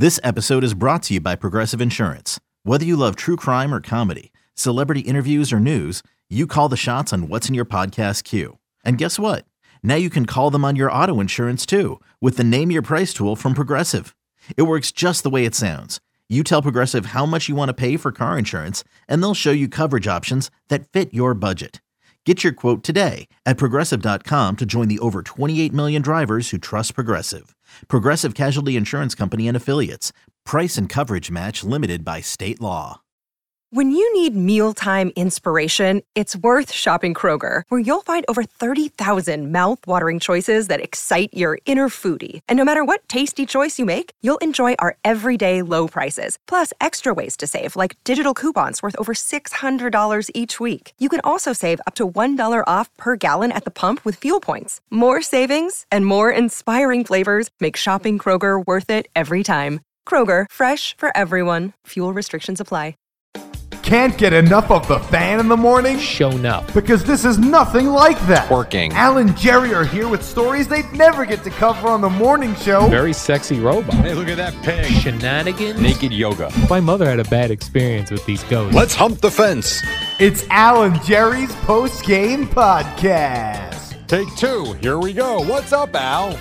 This episode is brought to you by Progressive Insurance. Whether you love true crime or comedy, celebrity interviews or news, you call the shots on what's in your podcast queue. And guess what? Now you can call them on your auto insurance too with the Name Your Price tool from Progressive. It works just the way it sounds. You tell Progressive how much you want to pay for car insurance, and they'll show you coverage options that fit your budget. Get your quote today at Progressive.com to join the over 28 million drivers who trust Progressive. Progressive Casualty Insurance Company and Affiliates. Price and coverage match limited by state law. When you need mealtime inspiration, it's worth shopping Kroger, where you'll find over 30,000 mouth-watering choices that excite your inner foodie. And no matter what tasty choice you make, you'll enjoy our everyday low prices, plus extra ways to save, like digital coupons worth over $600 each week. You can also save up to $1 off per gallon at the pump with fuel points. More savings and more inspiring flavors make shopping Kroger worth it every time. Kroger, fresh for everyone. Fuel restrictions apply. Can't get enough of the Fan in the morning? Shown up. Because this is nothing like that. Working. Al and Jerry are here with stories they'd never get to cover on the morning show. Very sexy robot. Hey, look at that pig. Shenanigans. Naked yoga. My mother had a bad experience with these ghosts. Let's hump the fence. It's Al and Jerry's post-game podcast. Take two. Here we go. What's up, Al?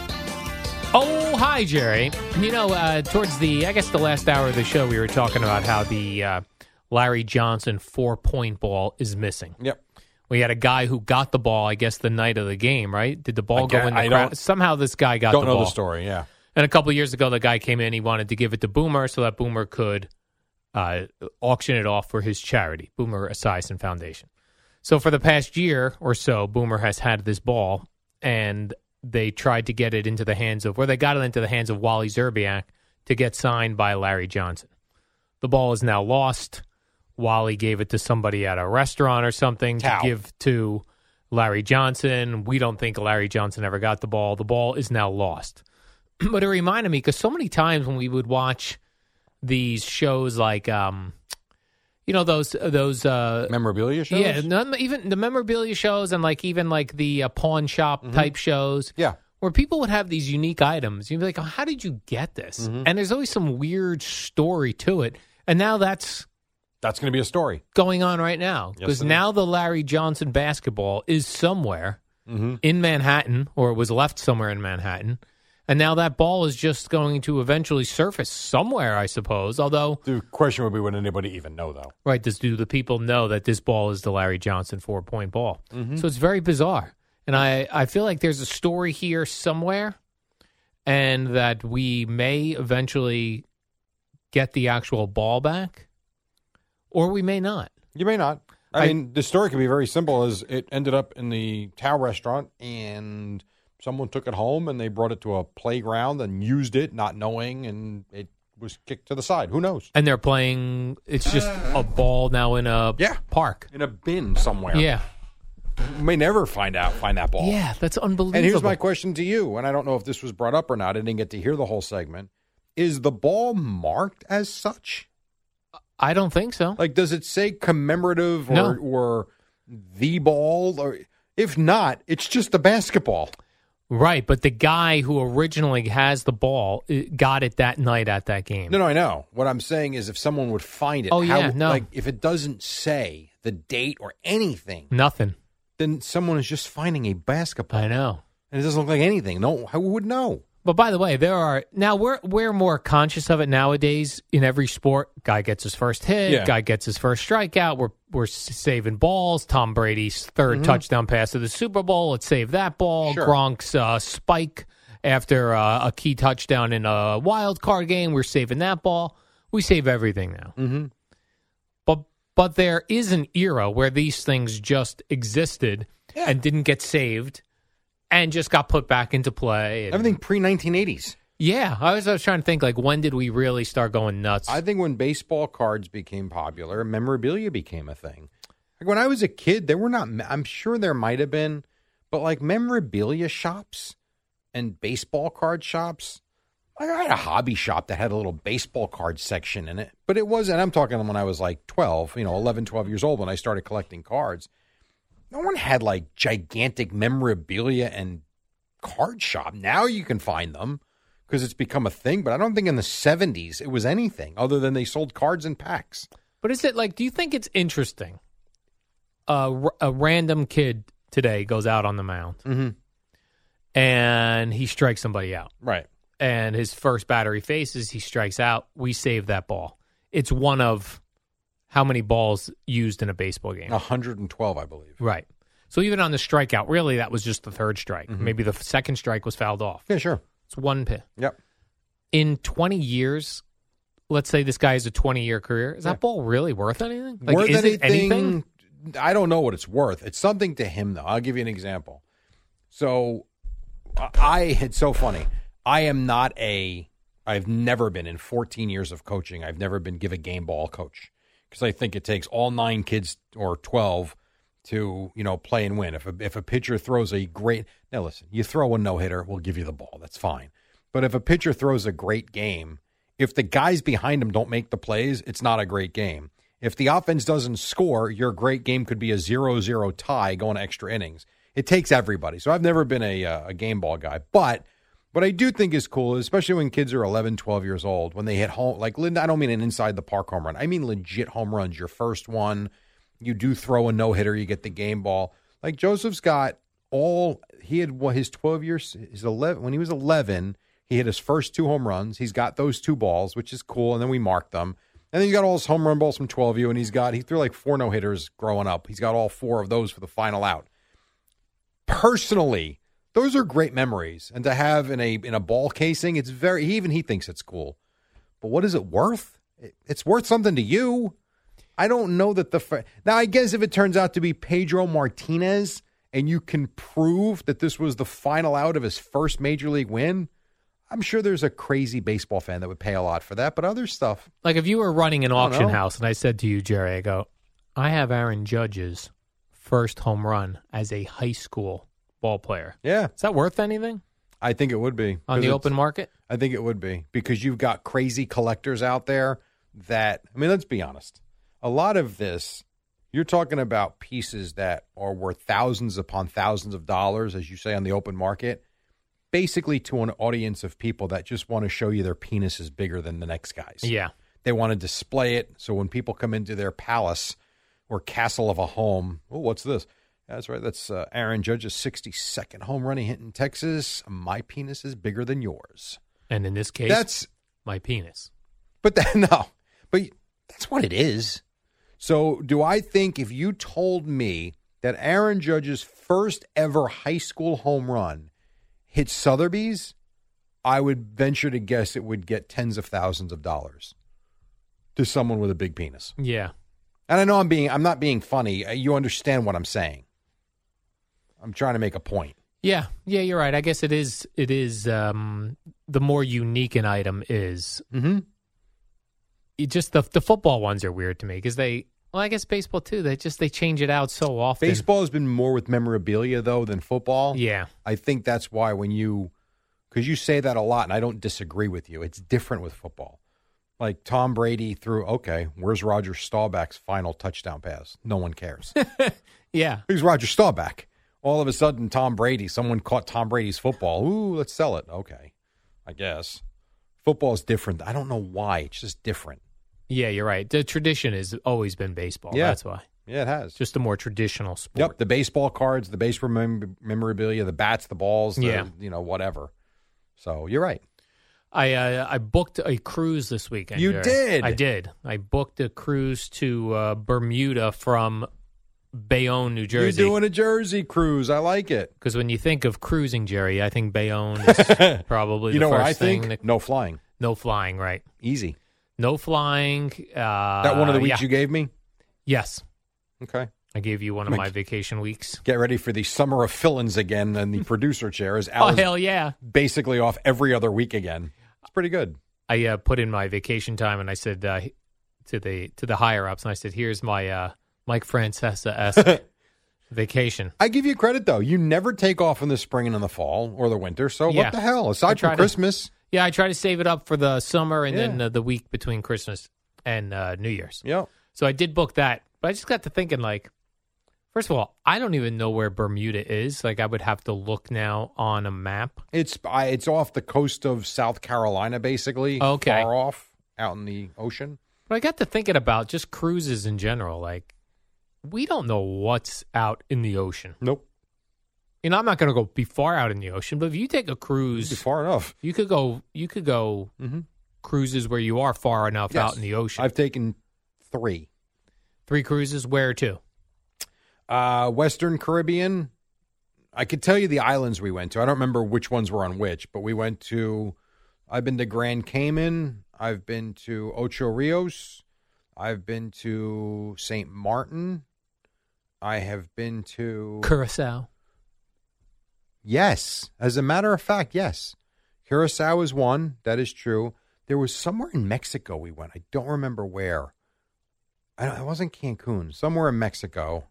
Oh, hi, Jerry. You know, towards the last hour of the show, we were talking about how the Larry Johnson 4-point ball is missing. Yep. We had a guy who got the ball, I guess, the night of the game, right? Did the ball go in the crowd? Somehow this guy got the ball. Don't know the story, yeah. And a couple of years ago, the guy came in. He wanted to give it to Boomer so that Boomer could auction it off for his charity, Boomer Esiason Foundation. So for the past year or so, Boomer has had this ball, and they tried to get it into the hands of, they got it into the hands of Wally Zerbiak to get signed by Larry Johnson. The ball is now lost. Wally gave it to somebody at a restaurant or something to give to Larry Johnson. We don't think Larry Johnson ever got the ball. The ball is now lost. But it reminded me, because so many times when we would watch these shows like, those memorabilia shows? Yeah, even the memorabilia shows and even the pawn shop type shows. Yeah. Where people would have these unique items. You'd be like, oh, how did you get this? And there's always some weird story to it. And now that's going to be a story going on right now, because now the Larry Johnson basketball is somewhere in Manhattan, or it was left somewhere in Manhattan, and now that ball is just going to eventually surface somewhere, I suppose. Although the question would be, would anybody even know, though? Right? Do the people know that this ball is the Larry Johnson 4-point ball? So it's very bizarre, and I feel like there's a story here somewhere, and that we may eventually get the actual ball back. Or we may not. You may not. I mean, the story could be very simple, as it ended up in the Tao restaurant, and someone took it home, and they brought it to a playground and used it, not knowing, and it was kicked to the side. Who knows? And they're playing, it's just a ball now in a park. In a bin somewhere. Yeah. You may never find that ball. Yeah, that's unbelievable. And here's my question to you, and I don't know if this was brought up or not. I didn't get to hear the whole segment. Is the ball marked as such? I don't think so. Does it say commemorative or the ball? Or if not, it's just a basketball. Right, but the guy who originally has the ball got it that night at that game. No, I know. What I'm saying is, if someone would find it, if it doesn't say the date or anything, nothing, then someone is just finding a basketball. I know. And it doesn't look like anything. No, who would know? But by the way, we're more conscious of it nowadays in every sport. Guy gets his first hit, guy gets his first strikeout. We're saving balls. Tom Brady's third touchdown pass of the Super Bowl. Let's save that ball. Sure. Gronk's spike after a key touchdown in a wild card game. We're saving that ball. We save everything now. But there is an era where these things just existed and didn't get saved. And just got put back into play. Everything pre-1980s. Yeah. I was trying to think, when did we really start going nuts? I think when baseball cards became popular, memorabilia became a thing. When I was a kid, there were not, I'm sure there might have been, but memorabilia shops and baseball card shops, I had a hobby shop that had a little baseball card section in it. But it wasn't, I'm talking when I was 12, 11, 12 years old when I started collecting cards. No one had gigantic memorabilia and card shop. Now you can find them because it's become a thing. But I don't think in the 70s it was anything other than they sold cards in packs. But is it like, do you think it's interesting? A random kid today goes out on the mound and he strikes somebody out. Right. And his first batter he faces, he strikes out. We save that ball. It's one of how many balls used in a baseball game? 112, I believe. Right. So even on the strikeout, really that was just the third strike. Maybe the second strike was fouled off. Yeah, sure. It's one pin. Yep. In 20 years, let's say this guy has a 20-year career. Is that ball really worth anything? Like, Worth is it anything? I don't know what it's worth. It's something to him, though. I'll give you an example. So it's so funny. I've never been in 14 years of coaching. I've never been give a game ball coach because I think it takes all 9 kids or 12 to, play and win. If a pitcher throws a great, now listen, you throw a no-hitter, we'll give you the ball. That's fine. But if a pitcher throws a great game, if the guys behind him don't make the plays, it's not a great game. If the offense doesn't score, your great game could be a 0-0 tie going to extra innings. It takes everybody. So I've never been a game ball guy. But what I do think is cool, especially when kids are 11, 12 years old, when they hit home, like Linda, I don't mean an inside the park home run. I mean legit home runs. Your first one, you do throw a no-hitter, you get the game ball. Like Joseph's got his 12 years, when he was 11, he hit his first 2 home runs. He's got those 2 balls, which is cool, and then we marked them. And then you got all his home run balls from 12U, and he threw like 4 no-hitters growing up. He's got all 4 of those for the final out. Personally, those are great memories. And to have in a ball casing, it's even he thinks it's cool. But what is it worth? It's worth something to you. I don't know that now I guess if it turns out to be Pedro Martinez and you can prove that this was the final out of his first major league win, I'm sure there's a crazy baseball fan that would pay a lot for that, but other stuff. Like if you were running an auction house and I said to you, Jerry, I go, I have Aaron Judge's first home run as a high school ball player. Yeah. Is that worth anything? I think it would be. On the open market? I think it would be because you've got crazy collectors out there that, let's be honest. A lot of this, you're talking about pieces that are worth thousands upon thousands of dollars, as you say, on the open market. Basically to an audience of people that just want to show you their penis is bigger than the next guy's. Yeah. They want to display it. So when people come into their palace or castle of a home, what's this? That's right. That's Aaron Judge's 62nd home run he hit in Texas. My penis is bigger than yours. And in this case, that's my penis. But that's what it is. So do I think if you told me that Aaron Judge's first ever high school home run hit Sotheby's, I would venture to guess it would get tens of thousands of dollars to someone with a big penis. Yeah. And I know I'm not being funny. You understand what I'm saying. I'm trying to make a point. Yeah, you're right. I guess it is the more unique an item is. Mm-hmm. Just the football ones are weird to me because I guess baseball too. They change it out so often. Baseball has been more with memorabilia though than football. Yeah, I think that's why because you say that a lot, and I don't disagree with you. It's different with football. Like Tom Brady where's Roger Staubach's final touchdown pass? No one cares. Yeah, who's Roger Staubach? All of a sudden, someone caught Tom Brady's football. Ooh, let's sell it. Okay, I guess football is different. I don't know why. It's just different. Yeah, you're right. The tradition has always been baseball. Yeah. That's why. Yeah, it has. Just a more traditional sport. Yep, the baseball cards, the baseball memorabilia, the bats, the balls, whatever. So you're right. I booked a cruise this weekend. You did? I did. I booked a cruise to Bermuda from Bayonne, New Jersey. You're doing a Jersey cruise. I like it. Because when you think of cruising, Jerry, I think Bayonne is probably the first thing. No flying. No flying, right. Easy. No flying. That one of the weeks you gave me? Yes. Okay. I gave you one of my vacation weeks. Get ready for the summer of fill-ins again in the producer chair. As Al hell yeah. Basically off every other week again. It's pretty good. I put in my vacation time and I said to the higher-ups, and I said, here's my Mike Francesa-esque vacation. I give you credit, though. You never take off in the spring and in the fall or the winter, so what the hell? Aside from Christmas. Yeah, I try to save it up for the summer and then the week between Christmas and New Year's. Yeah. So I did book that, but I just got to thinking, like, First of all, I don't even know where Bermuda is. Like, I would have to look now on a map. It's off the coast of South Carolina, basically. Okay. Far off, out in the ocean. But I got to thinking about just cruises in general. Like, we don't know what's out in the ocean. Nope. You know, I'm not going to go be far out in the ocean, but if you take a cruise, It'd be far enough. you could go cruises where you are far enough Yes. out in the ocean. I've taken 3. 3 cruises, where to? Western Caribbean. I could tell you the islands we went to. I don't remember which ones were on which, but I've been to Grand Cayman. I've been to Ocho Rios. I've been to St. Martin. I have been to... Curacao. Yes. As a matter of fact, yes. Curacao is one. That is true. There was somewhere in Mexico we went. I don't remember where. It wasn't Cancun. Somewhere in Mexico.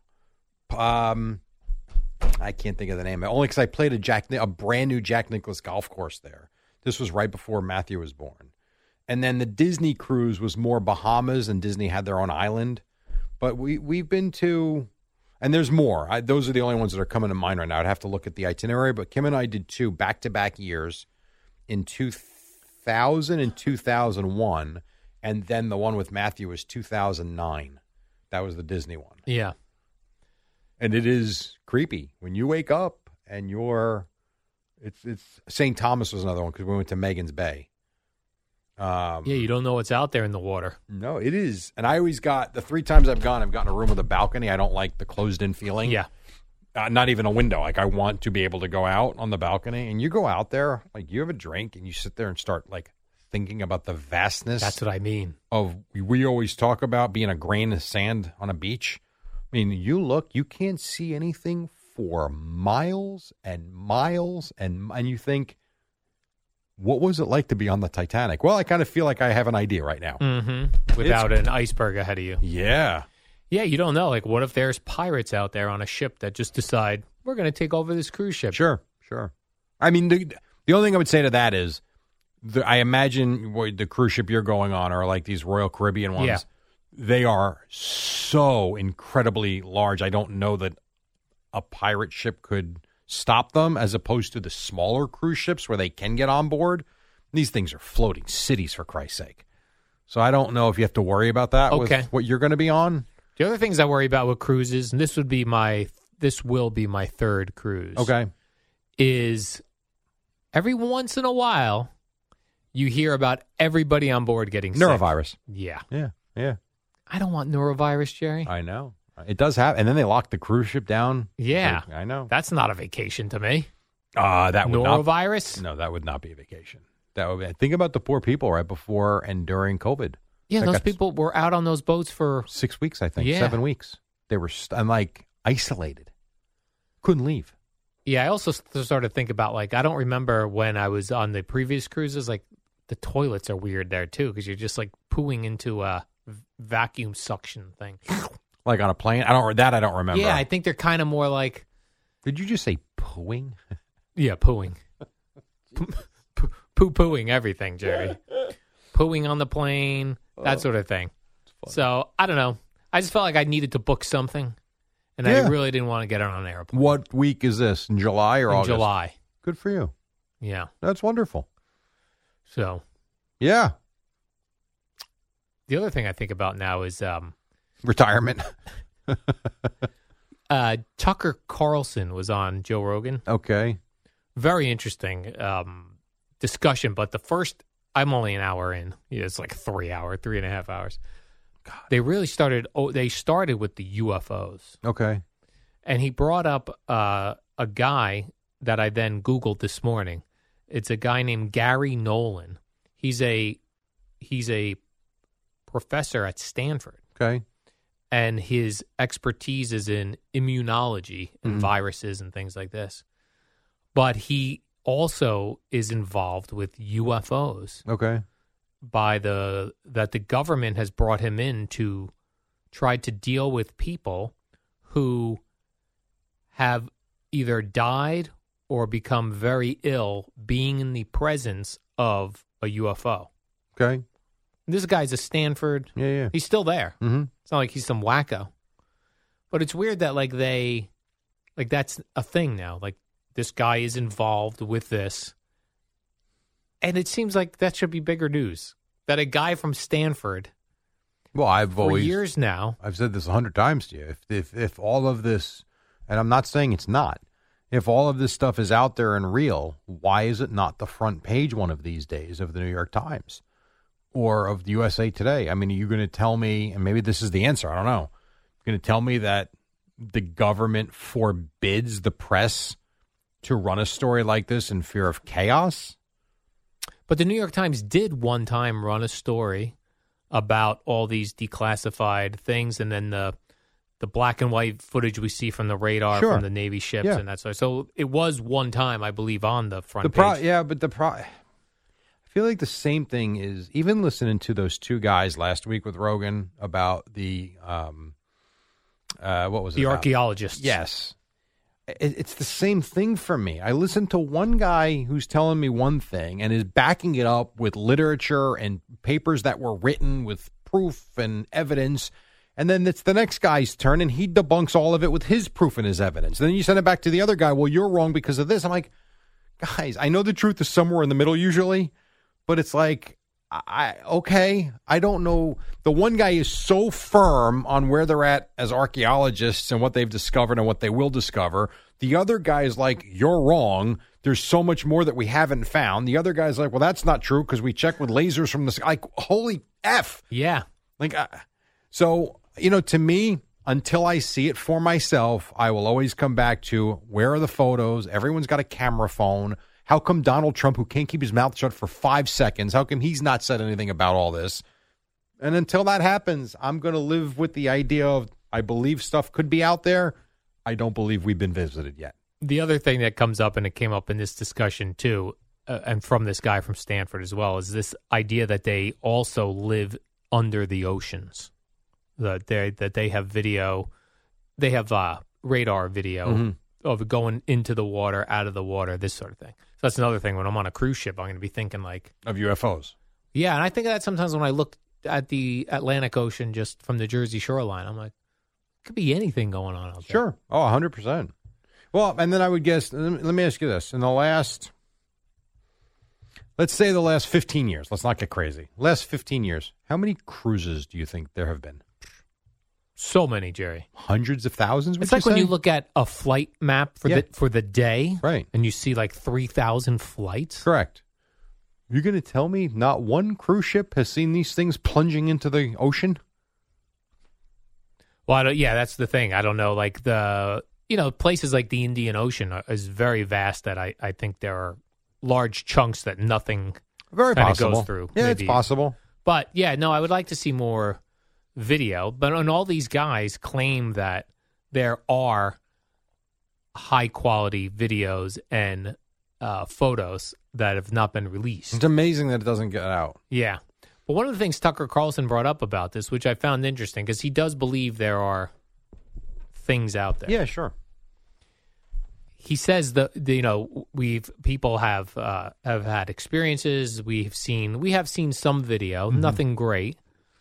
I can't think of the name. Only because I played a brand new Jack Nicklaus golf course there. This was right before Matthew was born. And then the Disney cruise was more Bahamas, and Disney had their own island. But we've been to, and there's more. Those are the only ones that are coming to mind right now. I'd have to look at the itinerary. But Kim and I did 2 back-to-back years in 2000 and 2001. And then the one with Matthew was 2009. That was the Disney one. Yeah. And it is creepy when you wake up and it's St. Thomas was another one because we went to Megan's Bay. Yeah, you don't know what's out there in the water. No, it is. And I always the 3 times I've gotten a room with a balcony. I don't like the closed in feeling. Yeah. Not even a window. Like I want to be able to go out on the balcony, and you go out there, like you have a drink and you sit there and start like thinking about the vastness. That's what I mean. We always talk about being a grain of sand on a beach. I mean, you can't see anything for miles and miles, and you think, what was it like to be on the Titanic? Well, I kind of feel like I have an idea right now. Mm-hmm. Without an iceberg ahead of you. Yeah. Yeah, you don't know. Like, what if there's pirates out there on a ship that just decide, we're going to take over this cruise ship? Sure. I mean, the only thing I would say to that is, I imagine the cruise ship you're going on are like these Royal Caribbean ones. Yeah. They are so incredibly large. I don't know that a pirate ship could stop them as opposed to the smaller cruise ships where they can get on board. These things are floating cities, for Christ's sake. So I don't know if you have to worry about that with what you're going to be on. The other things I worry about with cruises, and this will be my 3rd cruise. Okay. Is every once in a while you hear about everybody on board getting Neurovirus. sick. Yeah. Yeah. I don't want neurovirus, Jerry. I know. It does happen. And then they lock the cruise ship down. Yeah. I know. That's not a vacation to me. That would Norovirus? No, that would not be a vacation. Think about the poor people right before and during COVID. Yeah, Like those people were out on those boats for 6 weeks, I think. Yeah. 7 weeks. They were isolated. Couldn't leave. Yeah, I also started to think about, like, I don't remember when I was on the previous cruises, like, the toilets are weird there, too, because you're just, like, pooing into a vacuum suction thing. Like on a plane? I don't remember. Yeah, I think they're kind of more like... Did you just say pooing? Yeah, pooing. Poo-pooing everything, Jerry. Pooing on the plane, that sort of thing. So, I don't know. I just felt like I needed to book something, and I really didn't want to get on an airplane. What week is this? In July or August? July. Good for you. Yeah. That's wonderful. So... Yeah. The other thing I think about now is retirement. Tucker Carlson was on Joe Rogan. Okay. Very interesting discussion, but I'm only an hour in. Yeah, it's like 3.5 hours. God. They really started with the UFOs. Okay. And he brought up a guy that I then Googled this morning. It's a guy named Gary Nolan. He's a professor at Stanford. Okay. And his expertise is in immunology and viruses and things like this. But he also is involved with UFOs. Okay. That the government has brought him in to try to deal with people who have either died or become very ill being in the presence of a UFO. Okay. This guy's at Stanford. Yeah. He's still there. Mm-hmm. It's not like he's some wacko. But it's weird that that's a thing now. Like this guy is involved with this. And it seems like that should be bigger news. That a guy from Stanford, Well, for years now. I've said this 100 times to you. If all of this, and I'm not saying it's not, if all of this stuff is out there and real, why is it not the front page one of these days of the New York Times or of the USA Today? I mean, are you going to tell me, and maybe this is the answer, I don't know, you're going to tell me that the government forbids the press to run a story like this in fear of chaos? But the New York Times did one time run a story about all these declassified things, and then the black and white footage we see from the radar from the Navy ships and that sort. So it was one time, I believe, on the front page. I feel like the same thing is, even listening to those two guys last week with Rogan about the what was it? The archaeologists. Yes. It's the same thing for me. I listen to one guy who's telling me one thing and is backing it up with literature and papers that were written with proof and evidence. And then it's the next guy's turn and he debunks all of it with his proof and his evidence. Then you send it back to the other guy. Well, you're wrong because of this. I'm like, guys, I know the truth is somewhere in the middle usually, but it's like, I don't know. The one guy is so firm on where they're at as archaeologists and what they've discovered and what they will discover. The other guy is like, you're wrong. There's so much more that we haven't found. The other guy's like, well, that's not true because we checked with lasers from the sky. Like, holy F. Yeah. Like, so, to me, until I see it for myself, I will always come back to where are the photos? Everyone's got a camera phone. How come Donald Trump, who can't keep his mouth shut for 5 seconds, how come he's not said anything about all this? And until that happens, I'm going to live with the idea of I believe stuff could be out there. I don't believe we've been visited yet. The other thing that comes up, and it came up in this discussion too, and from this guy from Stanford as well, is this idea that they also live under the oceans. That they have video, they have radar video of going into the water, out of the water, this sort of thing. So that's another thing. When I'm on a cruise ship, I'm going to be thinking like of UFOs. Yeah, and I think of that sometimes when I look at the Atlantic Ocean just from the Jersey shoreline. I'm like, it could be anything going on out there. Sure. Oh, 100%. Well, and then I would guess, let me ask you this. In the last, let's say the last 15 years, let's not get crazy. Last 15 years, how many cruises do you think there have been? So many, Jerry. Hundreds of thousands? It's like when you look at a flight map for the day, right? And you see like 3,000 flights. Correct. You're going to tell me not one cruise ship has seen these things plunging into the ocean? Well, that's the thing. I don't know. Like places like the Indian Ocean is very vast that I think there are large chunks that nothing very possible goes through. Yeah, maybe. It's possible. But I would like to see more video, but all these guys claim that there are high quality videos and photos that have not been released. It's amazing that it doesn't get out. Yeah. But one of the things Tucker Carlson brought up about this, which I found interesting, because he does believe there are things out there. Yeah, sure. He says that people have had experiences. We have seen some video, nothing great.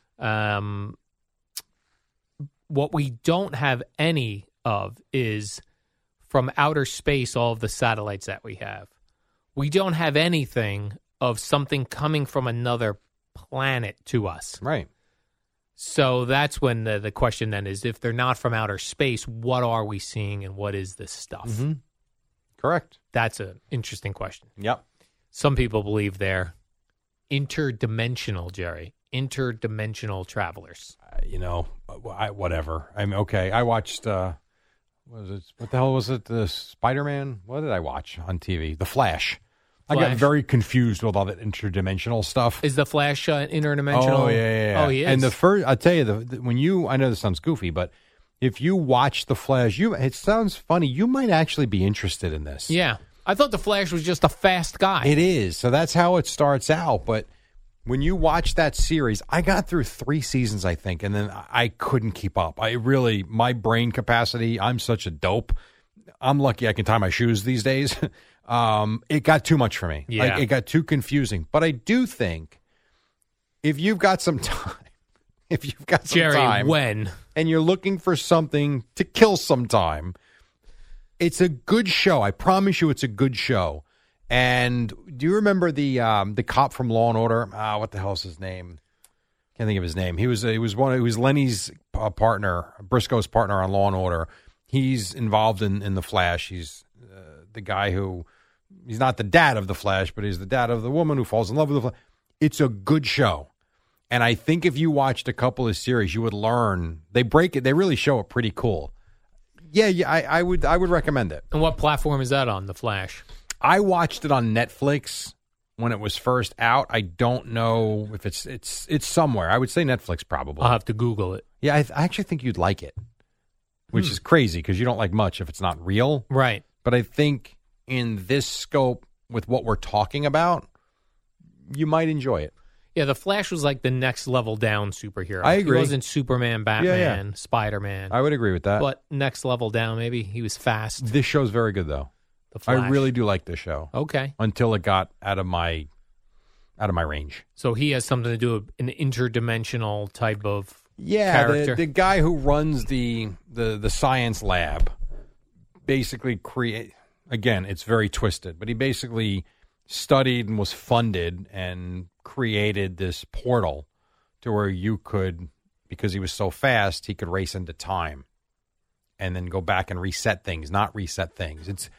What we don't have any of is from outer space, all of the satellites that we have. We don't have anything of something coming from another planet to us. Right. So that's when the question then is, if they're not from outer space, what are we seeing and what is this stuff? Mm-hmm. Correct. That's an interesting question. Yep. Some people believe they're interdimensional, Jerry. Interdimensional travelers. Whatever. I mean, okay. I watched, what the hell was it? The Spider-Man? What did I watch on TV? The Flash. I got very confused with all that interdimensional stuff. Is the Flash interdimensional? Oh, yeah. Oh, he is. And I'll tell you, I know this sounds goofy, but if you watch the Flash, it sounds funny. You might actually be interested in this. Yeah. I thought the Flash was just a fast guy. It is. So that's how it starts out. But when you watch that series, I got through 3 seasons, I think, and then I couldn't keep up. My brain capacity, I'm such a dope. I'm lucky I can tie my shoes these days. It got too much for me. Yeah. It got too confusing. But I do think if you've got some time, if you've got some Jerry, time, when? and you're looking for something to kill some time, it's a good show. I promise you, it's a good show. And do you remember the cop from Law and Order? What the hell is his name? Can't think of his name. He was Lenny's partner, Briscoe's partner on Law and Order. He's involved in the Flash. He's the guy who he's not the dad of the Flash, but he's the dad of the woman who falls in love with the Flash. It's a good show. And I think if you watched a couple of series, you would learn. They break it. They really show it pretty cool. Yeah, I would recommend it. And what platform is that on, The Flash? I watched it on Netflix when it was first out. I don't know if it's somewhere. I would say Netflix probably. I'll have to Google it. Yeah, I actually think you'd like it, which is crazy because you don't like much if it's not real. Right. But I think in this scope with what we're talking about, you might enjoy it. Yeah, the Flash was like the next level down superhero. I agree. He wasn't Superman, Batman, Spider-Man. I would agree with that. But next level down, maybe. He was fast. This show's very good, though. The Flash. I really do like this show. Okay. Until it got out of my range. So he has something to do with an interdimensional type of Yeah, character. the guy who runs the science lab basically again, it's very twisted, but he basically studied and was funded and created this portal to where you could, because he was so fast, he could race into time and then go back and reset things, not reset things.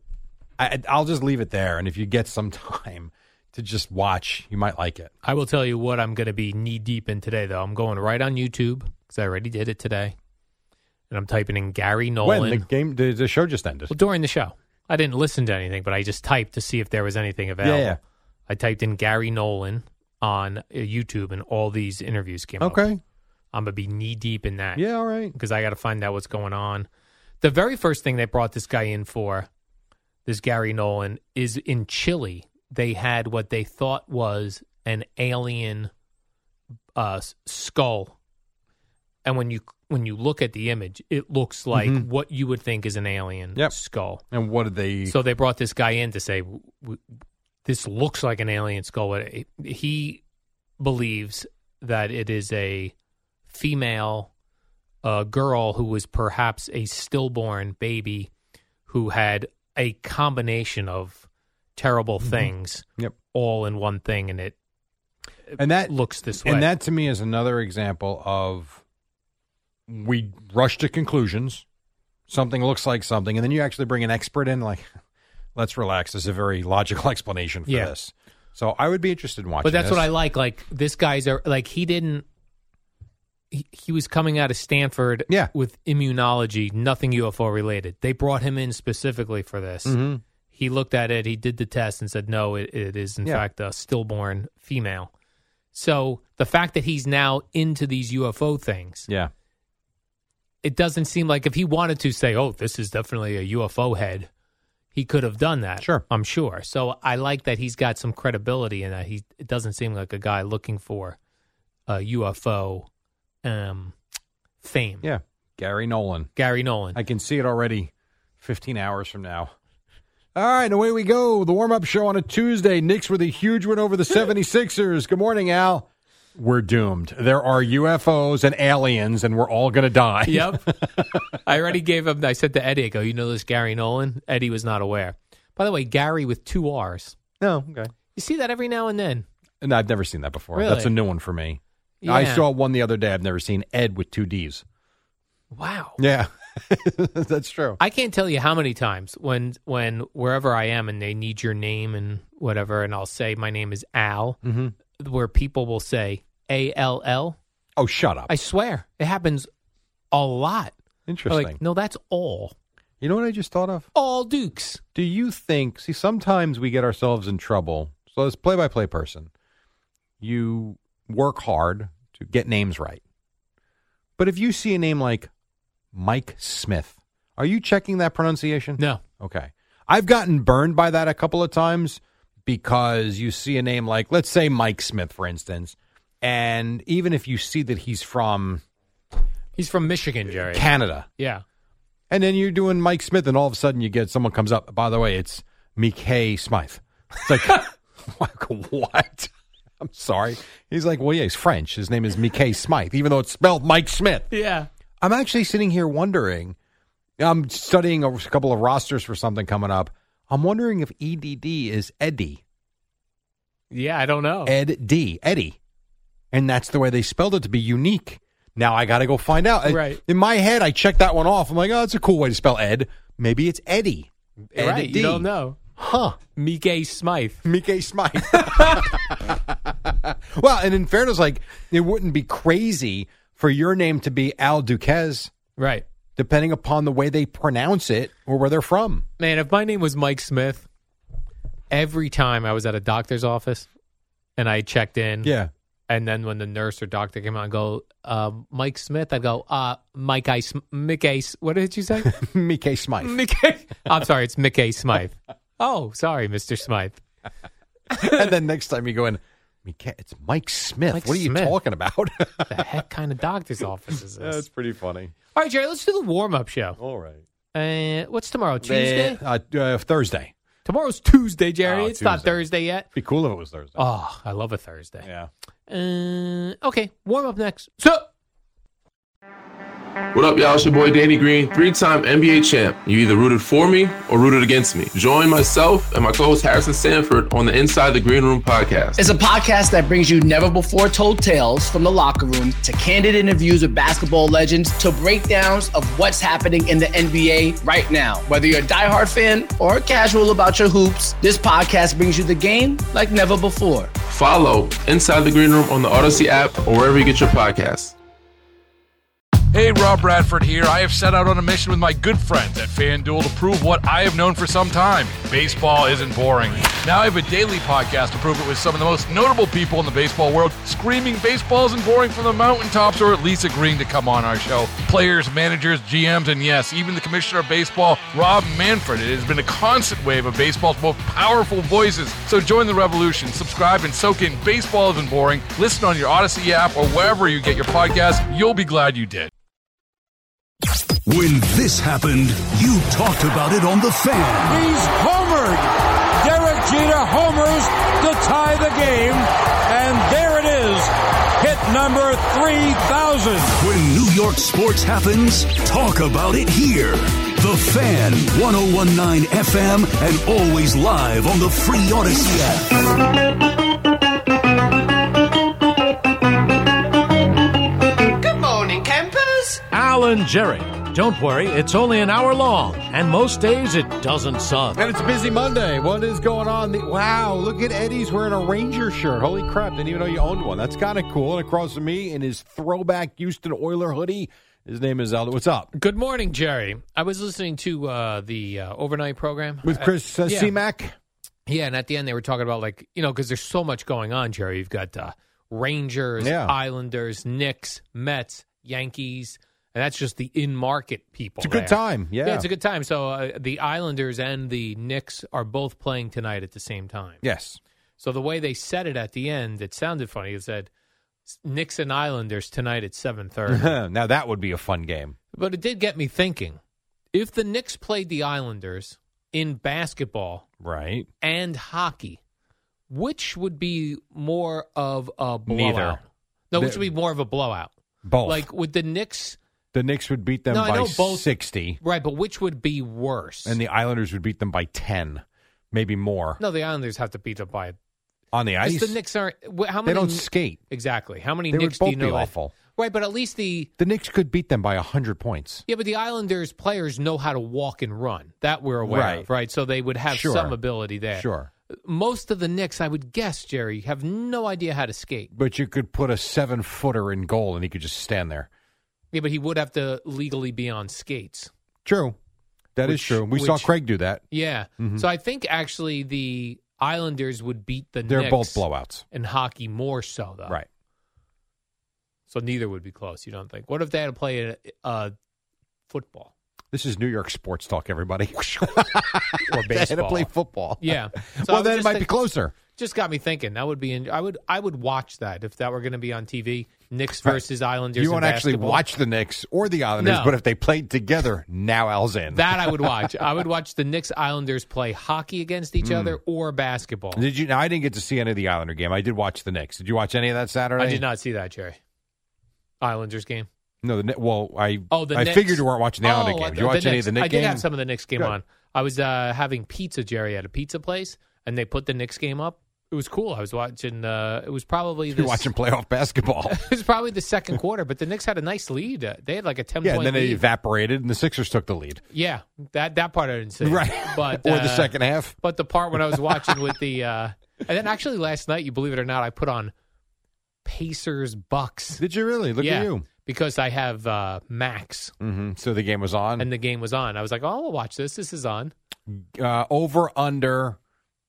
I'll just leave it there. And if you get some time to just watch, you might like it. I will tell you what I'm going to be knee deep in today, though. I'm going right on YouTube because I already did it today. And I'm typing in Gary Nolan. When? The show just ended. Well, during the show. I didn't listen to anything, but I just typed to see if there was anything available. Yeah. I typed in Gary Nolan on YouTube, and all these interviews came up. Okay. I'm going to be knee-deep in that. Yeah, all right. Because I got to find out what's going on. The very first thing they brought this guy in for, this Gary Nolan, is in Chile. They had what they thought was an alien skull. And when you look at the image, it looks like what you would think is an alien skull. And what did they... So they brought this guy in to say, this looks like an alien skull. He believes that it is a female girl who was perhaps a stillborn baby who had a combination of terrible things all in one thing, and it looks this way. And that, to me, is another example of... We rush to conclusions. Something looks like something, and then you actually bring an expert in, like, let's relax. There's a very logical explanation for this. So I would be interested in watching But that's this. what I like. Like, this guy's, like, he was coming out of Stanford with immunology, nothing UFO related. They brought him in specifically for this. Mm-hmm. He looked at it, he did the test and said, no, it is, in fact, a stillborn female. So the fact that he's now into these UFO things... Yeah. It doesn't seem like if he wanted to say, oh, this is definitely a UFO head, he could have done that. Sure. I'm sure. So I like that he's got some credibility in that. It doesn't seem like a guy looking for UFO fame. Yeah. Gary Nolan. Gary Nolan. I can see it already 15 hours from now. All right, away we go. The warm-up show on a Tuesday. Knicks with a huge win over the 76ers. Good morning, Al. We're doomed. There are UFOs and aliens, and we're all going to die. Yep. I already gave him, I said to Eddie, I go, you know this Gary Nolan? Eddie was not aware. By the way, Gary with 2 R's. Oh, okay. You see that every now and then. And I've never seen that before. Really? That's a new one for me. Yeah. I saw one the other day. I've never seen Ed with 2 D's. Wow. Yeah, that's true. I can't tell you how many times when wherever I am and they need your name and whatever, and I'll say my name is Al, where people will say A-L-L. Oh, shut up. I swear. It happens a lot. Interesting. Like, no, that's all. You know what I just thought of? All Dukes. Do you think, see, sometimes we get ourselves in trouble. So as play-by-play person, you work hard to get names right. But if you see a name like Mike Smith, are you checking that pronunciation? No. Okay. I've gotten burned by that a couple of times because you see a name like, let's say Mike Smith, for instance, and even if you see that he's from Michigan, Jerry. Canada. Yeah. And then you're doing Mike Smith, and all of a sudden you get someone comes up. By the way, it's Mikay Smythe. It's like, what? I'm sorry. He's like, well, yeah, he's French. His name is Mickey Smythe, even though it's spelled Mike Smith. Yeah. I'm actually sitting here wondering, I'm studying a couple of rosters for something coming up. I'm wondering if EDD is Eddie. Yeah, I don't know. Eddie. And that's the way they spelled it, to be unique. Now I got to go find out. Right. In my head, I checked that one off. I'm like, oh, that's a cool way to spell Ed. Maybe it's Eddie. Right, you don't know. Huh. Mickey Smythe. Mickey Smythe. Well, and in fairness, like, it wouldn't be crazy for your name to be Al Duquesne, Right. depending upon the way they pronounce it or where they're from. Man, if my name was Mike Smith, every time I was at a doctor's office and I checked in, Yeah. and then when the nurse or doctor came out and go, Mike Smith, I'd go, Mickey, what did you say? Mickey Smythe. Mickey. I'm sorry, it's Mickey Smythe. Oh, sorry, Mr. Smythe. And then next time you go in, it's Mike Smith. Mike what are you Smith. talking about? The heck kind of doctor's office is this? That's pretty funny. All right, Jerry, let's do the warm-up show. All right. What's tomorrow, Tuesday? Thursday. Tomorrow's Tuesday, Jerry. Oh, it's not Tuesday. Thursday yet. Be cool if it was Thursday. Oh, I love a Thursday. Yeah. Okay, warm-up next. So, What up, y'all? It's your boy Danny Green, 3-time NBA champ. You either rooted for me or rooted against me. Join myself and my co-host Harrison Sanford on the Inside the Green Room podcast. It's a podcast that brings you never-before-told tales from the locker room to candid interviews with basketball legends to breakdowns of what's happening in the NBA right now. Whether you're a diehard fan or casual about your hoops, this podcast brings you the game like never before. Follow Inside the Green Room on the Odyssey app or wherever you get your podcasts. Hey, Rob Bradford here. I have set out on a mission with my good friends at FanDuel to prove what I have known for some time. Baseball isn't boring. Now I have a daily podcast to prove it with some of the most notable people in the baseball world, screaming baseball isn't boring from the mountaintops, or at least agreeing to come on our show. Players, managers, GMs, and yes, even the commissioner of baseball, Rob Manfred. It has been a constant wave of baseball's most powerful voices. So join the revolution. Subscribe and soak in Baseball Isn't Boring. Listen on your Odyssey app or wherever you get your podcast. You'll be glad you did. When this happened, you talked about it on The Fan. He's homered. Derek Jeter homers to tie the game. And there it is. Hit number 3,000. When New York sports happens, talk about it here. The Fan, 101.9 FM, and always live on the free Odyssey app. Good morning, campers. Alan Jerry. Don't worry, it's only an hour long, and most days it doesn't suck. And it's Busy Monday. What is going on? Wow, look at Eddie's wearing a Ranger shirt. Holy crap, didn't even know you owned one. That's kind of cool. And across from me in his throwback Houston Oiler hoodie, his name is Aldo. What's up? good morning, Jerry. I was listening to the overnight program. With Chris yeah. C-Mac? Yeah, and at the end they were talking about, like, because there's so much going on, Jerry. You've got Rangers, Islanders, Knicks, Mets, Yankees. And that's just the in-market people. It's a good time, yeah. Yeah, it's a good time. So the Islanders and the Knicks are both playing tonight at the same time. Yes. So the way they said it at the end, it sounded funny. It said, Knicks and Islanders tonight at 7:30. Now that would be a fun game. But it did get me thinking. If the Knicks played the Islanders in basketball right, and hockey, which would be more of a blowout? Neither. No, which would be more of a blowout? Both. Like, would the Knicks... The Knicks would beat them by 60. Right, but which would be worse? And the Islanders would beat them by 10, maybe more. No, the Islanders have to beat them by... On the ice? The Knicks aren't... How many, they don't skate. Exactly. How many they Knicks would both do you know? be awful. Right, but at least the Knicks could beat them by 100 points. Yeah, but the Islanders players know how to walk and run. That we're aware of, right? So they would have some ability there. Sure. Most of the Knicks, I would guess, Jerry, have no idea how to skate. But you could put a 7-footer in goal and he could just stand there. Yeah, but he would have to legally be on skates. True. That is true. We saw Craig do that. Yeah. Mm-hmm. So I think actually the Islanders would beat the Knicks. They're both blowouts. In hockey more so, though. Right. So neither would be close, you don't think? What if they had to play football? This is New York sports talk, everybody. Or baseball. They had to play football. Yeah. So well, then it might be closer. Just got me thinking. That would be. I would watch that if that were going to be on TV. Knicks versus Islanders. You won't in actually basketball. watch the Knicks or the Islanders, No. but if they played together, now Al's in. That I would watch. I would watch the Knicks Islanders play hockey against each other or basketball. Did you? Now I didn't get to see any of the Islander game. I did watch the Knicks. Did you watch any of that Saturday? I did not see that, Jerry. Islanders game. No, I Knicks. figured you weren't watching the Islander game. Did you watch any of the Knicks I game? did have some of the Knicks game Good. on. I was having pizza, Jerry, at a pizza place, and they put the Knicks game up. It was cool. I was watching. It was probably You're watching playoff basketball. It was probably the second quarter, but the Knicks had a nice lead. They had like a 10-point Yeah, and then lead. they evaporated, and the Sixers took the lead. Yeah, that part I didn't see. Right. But Or the second half. But the part when I was watching with the and then actually last night, you believe it or not, I put on Pacers Bucks. Did you really? Look at you. Because I have Max. Mm-hmm. So the game was on? And the game was on. I was like, oh, I'll watch this. This is on. Over, under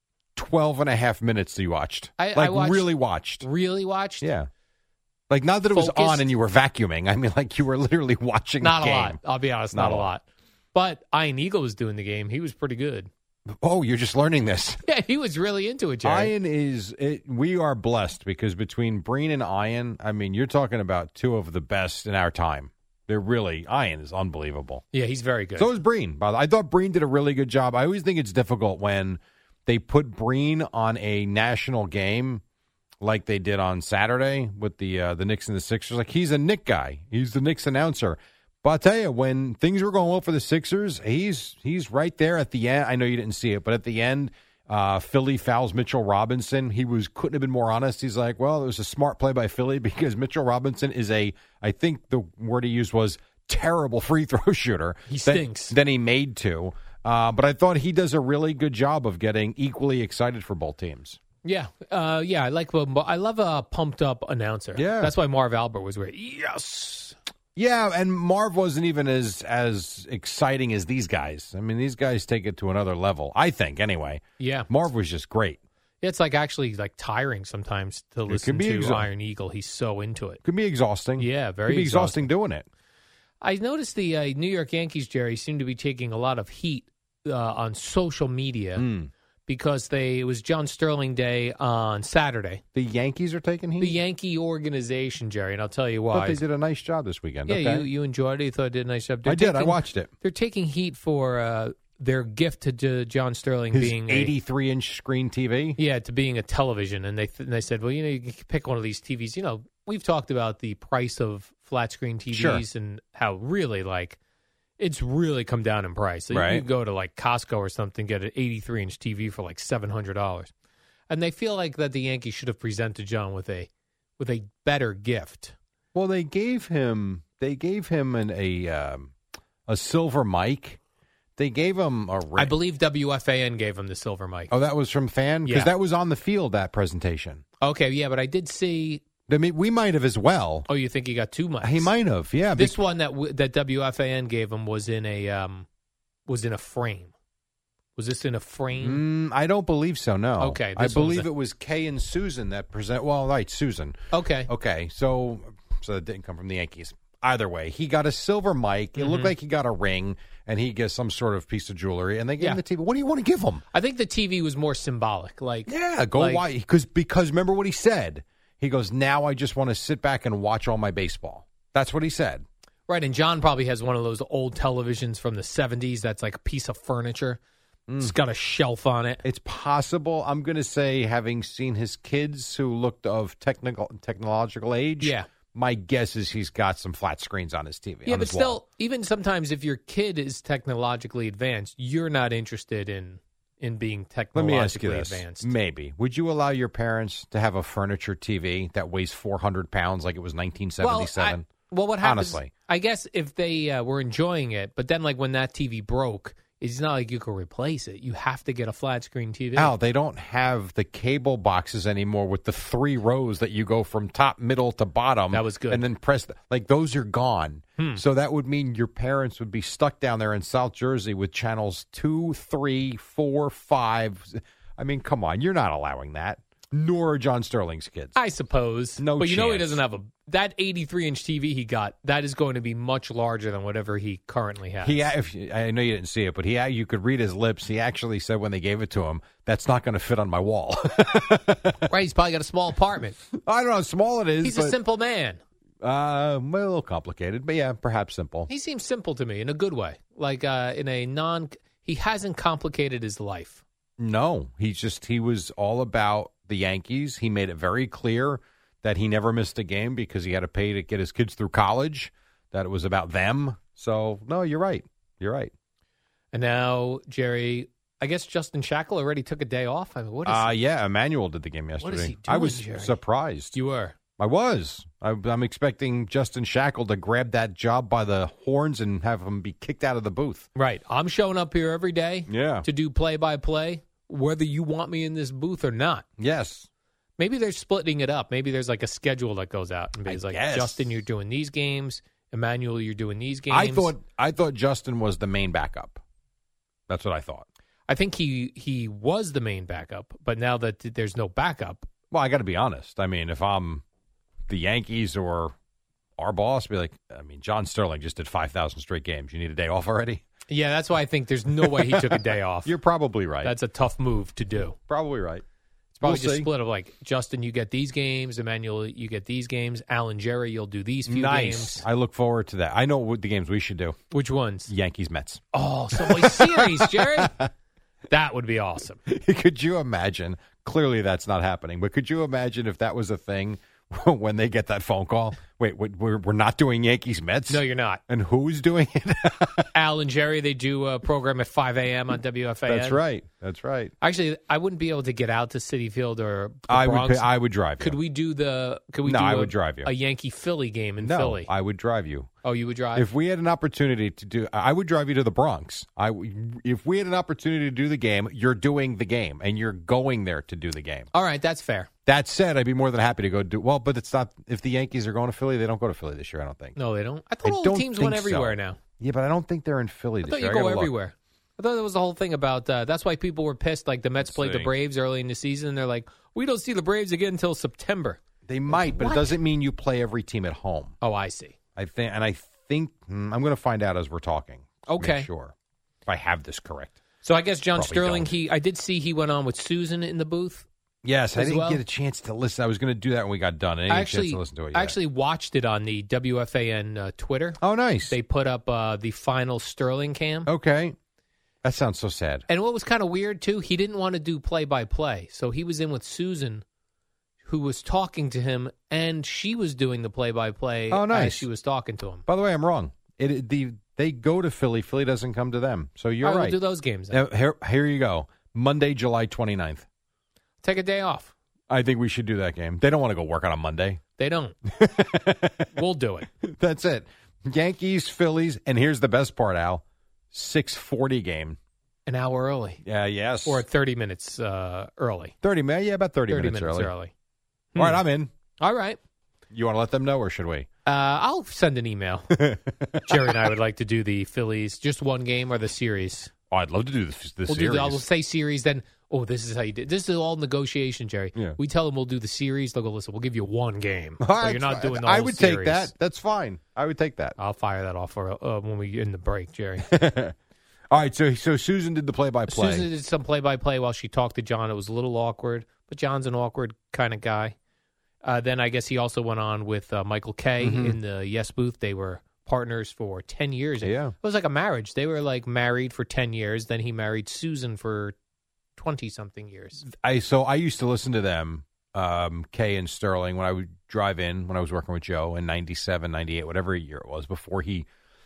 12 and a half minutes you watched. I watched, really watched. Really watched? Yeah. Like, not that it was Focused. on and you were vacuuming. I mean, like, you were literally watching Not the a game. lot. I'll be honest, not a lot. But Ian Eagle was doing the game. He was pretty good. Oh, you're just learning this. Yeah, he was really into it, Jerry. Ian we are blessed because between Breen and Ian, I mean, you're talking about two of the best in our time. They're really, Ian is unbelievable. Yeah, he's very good. So is Breen. By the way, I thought Breen did a really good job. I always think it's difficult when they put Breen on a national game like they did on Saturday with the Knicks and the Sixers. Like, he's a Knick guy. He's the Knicks announcer. But I'll tell you, when things were going well for the Sixers, he's right there at the end. I know you didn't see it, but at the end, Philly fouls Mitchell Robinson. Couldn't have been more honest. He's like, well, it was a smart play by Philly because Mitchell Robinson is I think the word he used was terrible free throw shooter. He stinks. Then he made two. But I thought he does a really good job of getting equally excited for both teams. Yeah. I love a pumped up announcer. Yeah. That's why Marv Albert was great. Yes. Yeah, and Marv wasn't even as exciting as these guys. I mean, these guys take it to another level, I think, anyway. Yeah. Marv was just great. It's like actually like tiring sometimes to listen to Iron Eagle. He's so into it. Could be exhausting. Yeah, very Could be exhausting doing it. I noticed the New York Yankees, Jerry, seem to be taking a lot of heat on social media because it was John Sterling Day on Saturday. The Yankees are taking heat? The Yankee organization, Jerry, and I'll tell you why. I thought they did a nice job this weekend. Yeah, Okay. you enjoyed it. You thought it did a nice job. I did. I watched it. They're taking heat for their gift to John Sterling His being 83-inch screen TV? Yeah, to being a television. And they said, well, you can pick one of these TVs. You know, we've talked about the price of flat screen TVs and how really, like, it's really come down in price. So you go to, like, Costco or something, get an 83-inch TV for, like, $700. And they feel like that the Yankees should have presented John with a better gift. Well, they gave him a silver mic. They gave him a ring. I believe WFAN gave him the silver mic. Oh, that was from Fan? Because that was on the field, that presentation. Okay, yeah, but I did see... I mean, we might have as well. Oh, you think he got two mics? He might have, yeah. This one that WFAN gave him was in a frame. Was this in a frame? I don't believe so, no. Okay. I believe it was Kay and Susan that present. Well, right, Susan. Okay. Okay, so that didn't come from the Yankees. Either way, he got a silver mic. It looked like he got a ring, and he gets some sort of piece of jewelry, and they gave him the TV. What do you want to give him? I think the TV was more symbolic. Like, yeah, watch. Because remember what he said. He goes, now I just want to sit back and watch all my baseball. That's what he said. Right, and John probably has one of those old televisions from the 70s that's like a piece of furniture. It's got a shelf on it. It's possible. I'm going to say, having seen his kids who looked of technological age, my guess is he's got some flat screens on his TV. Yeah, on but his wall. still, even sometimes if your kid is technologically advanced, you're not interested in being technologically Let me ask you this. advanced. Maybe. Would you allow your parents to have a furniture TV that weighs 400 pounds like it was 1977? Well, what happens? Honestly. I guess if they were enjoying it, but then like when that TV broke, it's not like you can replace it. You have to get a flat screen TV. Al, they don't have the cable boxes anymore with the 3 rows that you go from top, middle to bottom. That was good. And then press, those are gone. So that would mean your parents would be stuck down there in South Jersey with channels 2, 3, 4, 5. I mean, come on. You're not allowing that. Nor are John Sterling's kids. I suppose. No but you know he chance. doesn't have that 83-inch TV he got. That is going to be much larger than whatever he currently has. I know you didn't see it, but you could read his lips. He actually said when they gave it to him, "That's not going to fit on my wall." Right, he's probably got a small apartment. I don't know how small it is. He's a simple man. A little complicated, but yeah, perhaps simple. He seems simple to me in a good way. Like in a he hasn't complicated his life. No, he was all about the Yankees. He made it very clear that he never missed a game because he had to pay to get his kids through college, that it was about them. So, no, you're right. You're right. And now, Jerry, I guess Justin Shackle already took a day off. I mean, what is yeah, Emmanuel did the game yesterday. What is he doing, I was Jerry? surprised. You were. I was. I'm expecting Justin Shackle to grab that job by the horns and have him be kicked out of the booth. Right. I'm showing up here every day to do play-by-play, whether you want me in this booth or not. Yes. Maybe they're splitting it up. Maybe there's like a schedule that goes out. And it's like, guess. Justin, you're doing these games. Emmanuel, you're doing these games. I thought Justin was the main backup. That's what I thought. I think he was the main backup, but now that there's no backup. Well, I got to be honest. I mean, if I'm the Yankees or our boss, be like, I mean, John Sterling just did 5,000 straight games. You need a day off already? Yeah, that's why I think there's no way he took a day off. You're probably right. That's a tough move to do. Probably right. It's probably just split of like, Justin, you get these games. Emmanuel, you get these games. Alan Jerry, you'll do these few games. I look forward to that. I know what the games we should do. Which ones? Yankees, Mets. Oh, Subway Series, Jerry. That would be awesome. Could you imagine? Clearly that's not happening, but could you imagine if that was a thing when they get that phone call? Wait, we're not doing Yankees Mets? No, you're not. And who's doing it? Al and Jerry, they do a program at 5 a.m. on WFAN. That's right. Actually, I wouldn't be able to get out to Citi Field or the Bronx. I would drive you. Could we do I would drive you. A Yankee-Philly game in Philly? I would drive you. Oh, you would drive? If we had an opportunity to do, I would drive you to the Bronx. If we had an opportunity to do the game, you're doing the game, and you're going there to do the game. All right, that's fair. That said, I'd be more than happy to go do. Well, but it's not. If the Yankees are going to Philly, they don't go to Philly this year. I don't think. No, they don't. I thought all the teams went everywhere now. Yeah, but I don't think they're in Philly this year. I thought you go everywhere. I thought that was the whole thing about. That's why people were pissed. Like the Mets played the Braves early in the season, and they're like, "We don't see the Braves again until September." They might, but it doesn't mean you play every team at home. Oh, I see. I think I'm going to find out as we're talking. Okay, make sure if I have this correct. So I guess John Sterling. Don't. I did see he went on with Susan in the booth. Yes, I didn't get a chance to listen. I was going to do that when we got done. I didn't get a chance to listen to it yet. I actually watched it on the WFAN Twitter. Oh, nice. They put up the final Sterling cam. Okay. That sounds so sad. And what was kind of weird, too, he didn't want to do play-by-play. So he was in with Susan, who was talking to him, and she was doing the play-by-play as she was talking to him. By the way, I'm wrong. They go to Philly. Philly doesn't come to them. So you're right. We'll do those games then. Here you go. Monday, July 29th. Take a day off. I think we should do that game. They don't want to go work on a Monday. They don't. We'll do it. That's it. Yankees, Phillies, and here's the best part, Al. 6:40 game. An hour early. Yeah, yes. Or 30 minutes early. 30 minutes, yeah, about 30 minutes early. All right, I'm in. All right. You want to let them know, or should we? I'll send an email. Jerry and I would like to do the Phillies, just one game or the series. Oh, I'd love to do the series. We'll say series, then, this is how you did. This is all negotiation, Jerry. Yeah. We tell them we'll do the series. They'll go, listen, we'll give you one game. All so right, you're not doing the I whole would series. take that. That's fine. I would take that. I'll fire that off for when we in the break, Jerry. All right, so Susan did the play-by-play. Susan did some play-by-play while she talked to John. It was a little awkward, but John's an awkward kind of guy. Then I guess he also went on with Michael Kay in the Yes booth. They were partners for 10 years. Yeah. It was like a marriage. They were like married for 10 years. Then he married Susan for 20-something years. I used to listen to them, Kay and Sterling, when I would drive in when I was working with Joe in 97, 98, whatever year it was, before he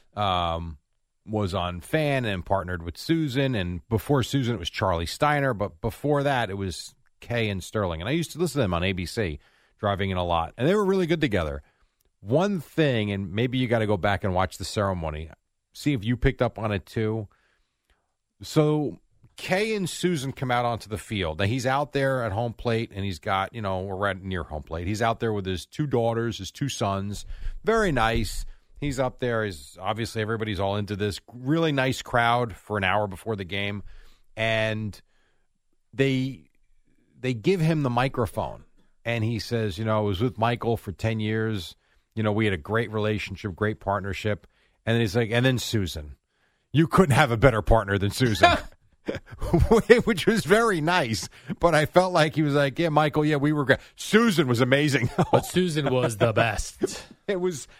was on Fan and partnered with Susan. And before Susan, it was Charlie Steiner. But before that, it was Kay and Sterling. And I used to listen to them on ABC, driving in a lot. And they were really good together. One thing, and maybe you got to go back and watch the ceremony, see if you picked up on it too. So Kay and Susan come out onto the field. Now, he's out there at home plate, and he's got, we're right near home plate. He's out there with his two daughters, his two sons. Very nice. He's up there. Obviously, everybody's all into this. Really nice crowd for an hour before the game. And they give him the microphone, and he says, I was with Michael for 10 years. We had a great relationship, great partnership. And then he's like, and then Susan. You couldn't have a better partner than Susan. Which was very nice. But I felt like he was like, yeah, Michael, yeah, we were great. Susan was amazing. But Susan was the best. I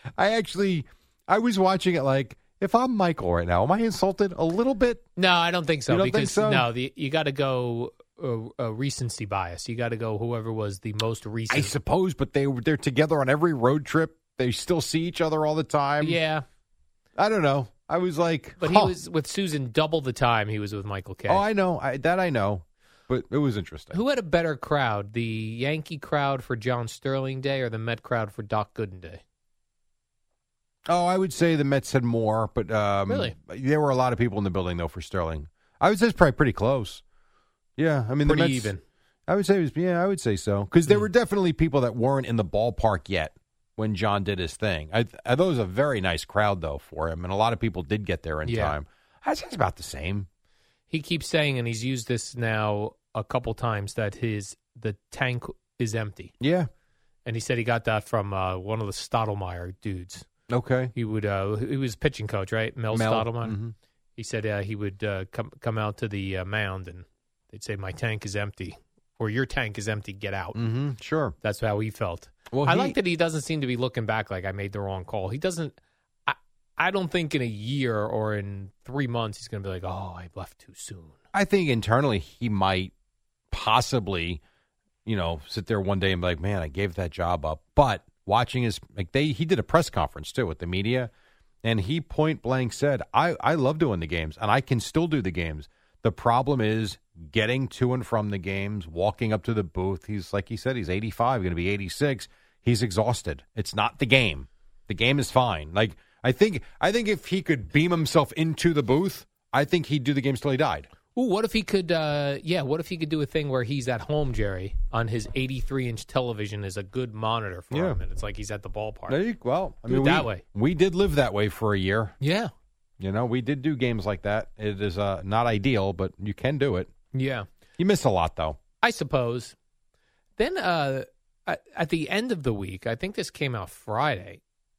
was watching it like, if I'm Michael right now, am I insulted a little bit? No, I don't think so. You don't because, think so? No, you got to go recency bias. You got to go whoever was the most recent. I suppose, but they're together on every road trip. They still see each other all the time. Yeah. I don't know. I was like, but he was with Susan double the time he was with Michael Kay. Oh, I know. I know. But it was interesting. Who had a better crowd, the Yankee crowd for John Sterling Day or the Met crowd for Doc Gooden Day? Oh, I would say the Mets had more, but really? There were a lot of people in the building, though, for Sterling. I would say it's probably pretty close. Yeah, I mean, pretty the Mets, even. I would say I would say so. Because there were definitely people that weren't in the ballpark yet when John did his thing. I thought it was a very nice crowd, though, for him, and a lot of people did get there in time. I'd say it's about the same. He keeps saying, and he's used this now a couple times, that the tank is empty. Yeah. And he said he got that from one of the Stottlemyre dudes. Okay. He was pitching coach, right? Mel Stottlemyre. Mm-hmm. He said he would come out to the mound and they'd say, "My tank is empty," or "Your tank is empty. Get out." Mm-hmm. Sure. That's how he felt. Well, I like that he doesn't seem to be looking back like I made the wrong call. He doesn't. I don't think in a year or in 3 months he's going to be like, "Oh, I left too soon." I think internally he might possibly, sit there one day and be like, "Man, I gave that job up." But watching he did a press conference too with the media, and he point blank said, I love doing the games and I can still do the games. The problem is getting to and from the games, walking up to the booth. He's like he said, he's 85, going to be 86. He's exhausted. It's not the game. The game is fine. Like I think if he could beam himself into the booth, I think he'd do the games till he died. Ooh, what if he could? What if he could do a thing where he's at home, Jerry, on his 83-inch television is a good monitor for him, and it's like he's at the ballpark. That way. We did live that way for a year. Yeah, we did do games like that. It is not ideal, but you can do it. Yeah, you miss a lot though, I suppose. Then at the end of the week, I think this came out Friday,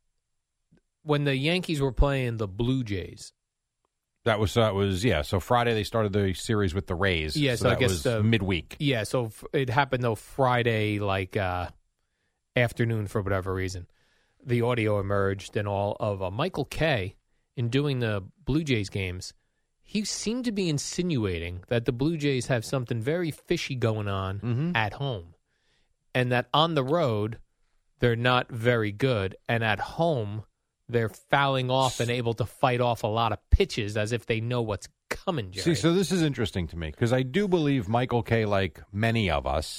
when the Yankees were playing the Blue Jays. That was So Friday they started the series with the Rays. Yeah, so I guess was midweek. Yeah, so it happened though Friday, afternoon for whatever reason. The audio emerged and all of Michael Kay in doing the Blue Jays games. He seemed to be insinuating that the Blue Jays have something very fishy going on at home, and that on the road they're not very good, and at home they're fouling off and able to fight off a lot of pitches as if they know what's coming, Jerry. See, so this is interesting to me because I do believe Michael Kay, like many of us,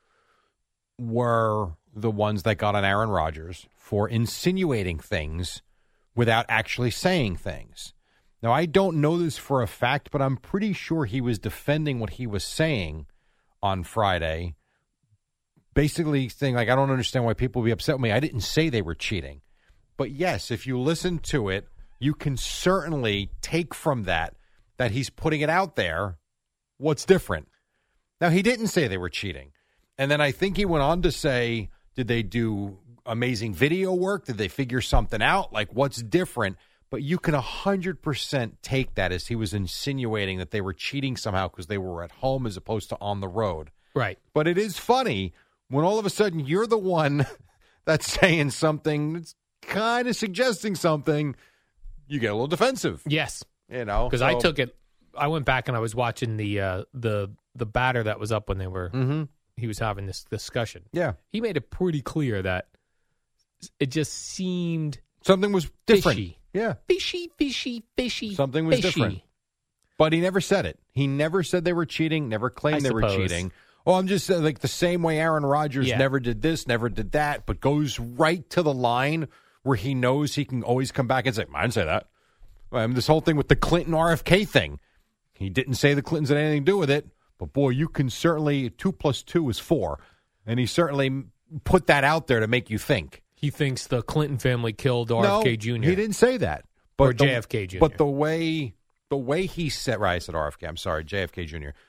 were the ones that got on Aaron Rodgers for insinuating things without actually saying things. Now, I don't know this for a fact, but I'm pretty sure he was defending what he was saying on Friday, basically saying, I don't understand why people would be upset with me. I didn't say they were cheating. But yes, if you listen to it, you can certainly take from that he's putting it out there what's different. Now, he didn't say they were cheating. And then I think he went on to say, did they do amazing video work? Did they figure something out? Like, what's different? But you can 100% take that as he was insinuating that they were cheating somehow because they were at home as opposed to on the road. Right. But it is funny when all of a sudden you're the one that's saying something that's kind of suggesting something, you get a little defensive. Yes. Because I took it. I went back and I was watching the batter that was up when they were he was having this discussion. Yeah. He made it pretty clear that it just seemed something was different. Fishy. Yeah. Fishy. Something was different. But he never said it. He never said they were cheating, never claimed they were cheating. Oh, I'm just saying, like the same way Aaron Rodgers never did this, never did that, but goes right to the line where he knows he can always come back and say, I didn't say that. This whole thing with the Clinton RFK thing, he didn't say the Clintons had anything to do with it, but boy, you can certainly, 2 + 2 is 4. And he certainly put that out there to make you think. He thinks the Clinton family killed RFK Jr. He didn't say that. Or JFK Jr. But the way he said, right, I said RFK, I'm sorry, JFK Jr.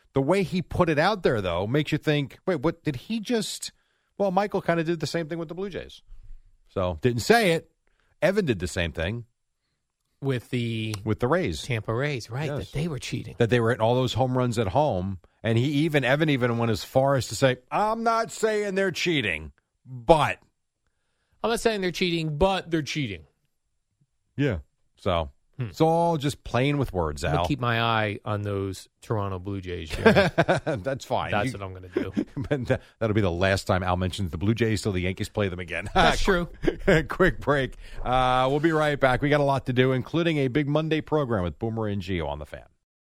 The way he put it out there, though, makes you think, wait, what did he just... Well, Michael kind of did the same thing with the Blue Jays. So, didn't say it. Evan did the same thing. With the Rays. Tampa Rays, right, Yes. that they were cheating. That they were hitting all those home runs at home. And Evan even went as far as to say, I'm not saying they're cheating, but... I'm not saying they're cheating, but they're cheating. Yeah. So, it's all just playing with words, I'm Al. going to keep my eye on those Toronto Blue Jays. Jerry. That's fine. That's what I'm going to do. But that'll be the last time Al mentions the Blue Jays till the Yankees play them again. That's true. Quick break. We'll be right back. We got a lot to do, including a big Monday program with Boomer and Gio on the Fan.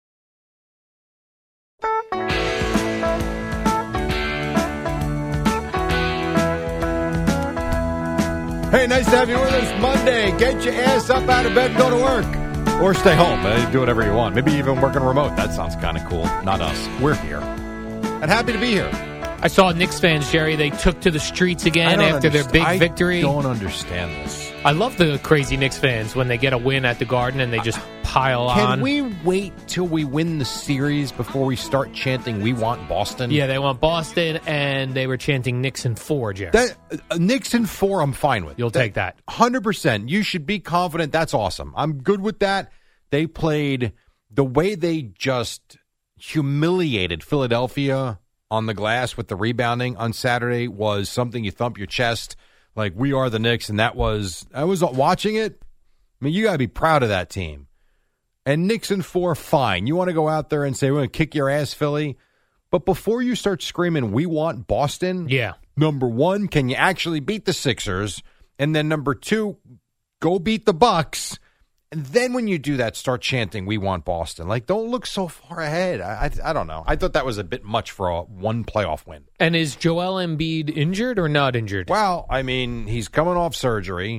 Hey, nice to have you with us Monday. Get your ass up out of bed and go to work. Or stay home. Do whatever you want. Maybe even working remote. That sounds kind of cool. Not us. We're here. And happy to be here. I saw Knicks fans, Jerry. They took to the streets again after their big victory. I don't understand this. I love the crazy Knicks fans when they get a win at the Garden and they just pile on. Can we wait till we win the series before we start chanting, we want Boston? Yeah, they want Boston, and they were chanting Knicks in 4, Jerry. Knicks in 4, I'm fine with. You'll take that. 100%. You should be confident. That's awesome. I'm good with that. They played the way they just humiliated Philadelphia on the glass with the rebounding on Saturday was something you thump your chest like we are the Knicks, and I was watching it. I mean, you got to be proud of that team. And Knicks in 4, fine. You want to go out there and say, we're going to kick your ass, Philly. But before you start screaming, we want Boston. Yeah. Number 1, can you actually beat the Sixers? And then number 2, go beat the Bucks. And then when you do that, start chanting, we want Boston. Like, don't look so far ahead. I don't know. I thought that was a bit much for a one playoff win. And is Joel Embiid injured or not injured? Well, I mean, he's coming off surgery.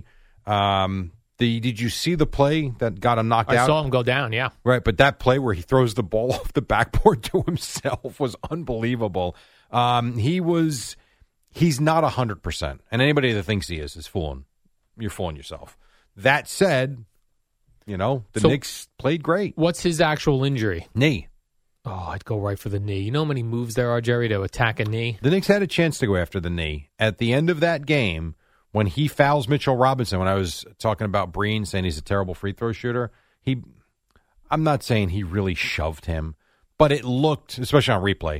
Did you see the play that got him knocked out? I saw him go down, yeah. Right, but that play where he throws the ball off the backboard to himself was unbelievable. He's not 100%. And anybody that thinks he is fooling. You're fooling yourself. That said, the Knicks played great. What's his actual injury? Knee. Oh, I'd go right for the knee. You know how many moves there are, Jerry, to attack a knee? The Knicks had a chance to go after the knee. At the end of that game, when he fouls Mitchell Robinson, when I was talking about Breen saying he's a terrible free throw shooter, I'm not saying he really shoved him, but it looked, especially on replay,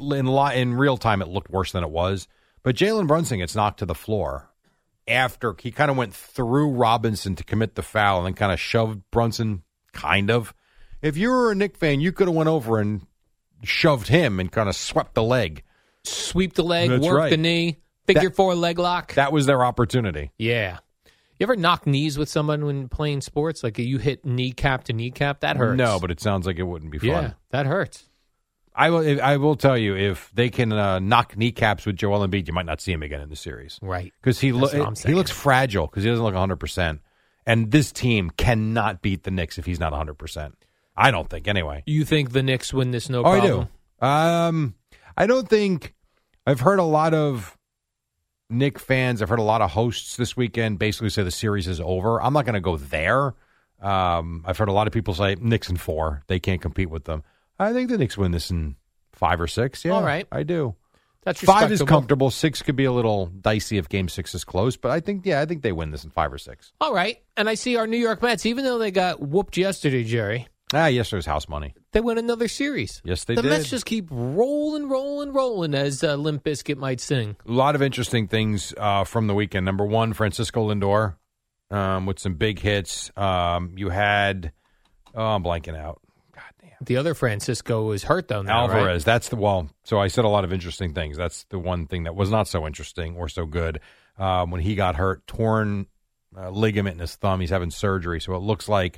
in real time, it looked worse than it was. But Jalen Brunson gets knocked to the floor after he kind of went through Robinson to commit the foul and then kind of shoved Brunson, kind of. If you were a Knicks fan, you could have went over and shoved him and kind of swept the leg. Sweep the leg, That's work right. the knee, figure 4 leg lock. That was their opportunity. Yeah. You ever knock knees with someone when playing sports? Like you hit kneecap to kneecap? That hurts. No, but it sounds like it wouldn't be fun. Yeah, that hurts. I will tell you, if they can knock kneecaps with Joel Embiid, you might not see him again in the series. Right. Because he I'm saying. looks fragile because he doesn't look 100%. And this team cannot beat the Knicks if he's not 100%. I don't think, anyway. You think the Knicks win this no problem? I do. I don't think – I've heard a lot of Knicks fans, I've heard a lot of hosts this weekend basically say the series is over. I'm not going to go there. I've heard a lot of people say Knicks in 4. They can't compete with them. I think the Knicks win this in 5 or 6. Yeah, all right. I do. That's 5 is comfortable. 6 could be a little dicey if Game 6 is close, but I think they win this in 5 or 6. All right. And I see our New York Mets, even though they got whooped yesterday, Jerry. Yesterday's house money. They win another series. Yes, they did. did. The Mets just keep rolling, as Limp Bizkit might sing. A lot of interesting things from the weekend. Number 1, Francisco Lindor with some big hits. You had, I'm blanking out. The other Francisco is hurt, though, now, Alvarez. Right? That's so I said a lot of interesting things. That's the one thing that was not so interesting or so good. When he got hurt, torn ligament in his thumb. He's having surgery. So it looks like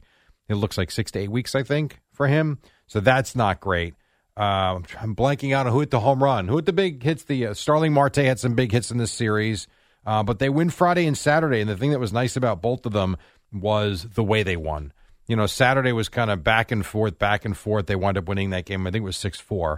6 to 8 weeks, I think, for him. So that's not great. I'm blanking out on who hit the home run. Who hit the big hits? Starling Marte had some big hits in this series. But they win Friday and Saturday. And the thing that was nice about both of them was the way they won. Saturday was kind of back and forth. They wound up winning that game. I think it was 6-4.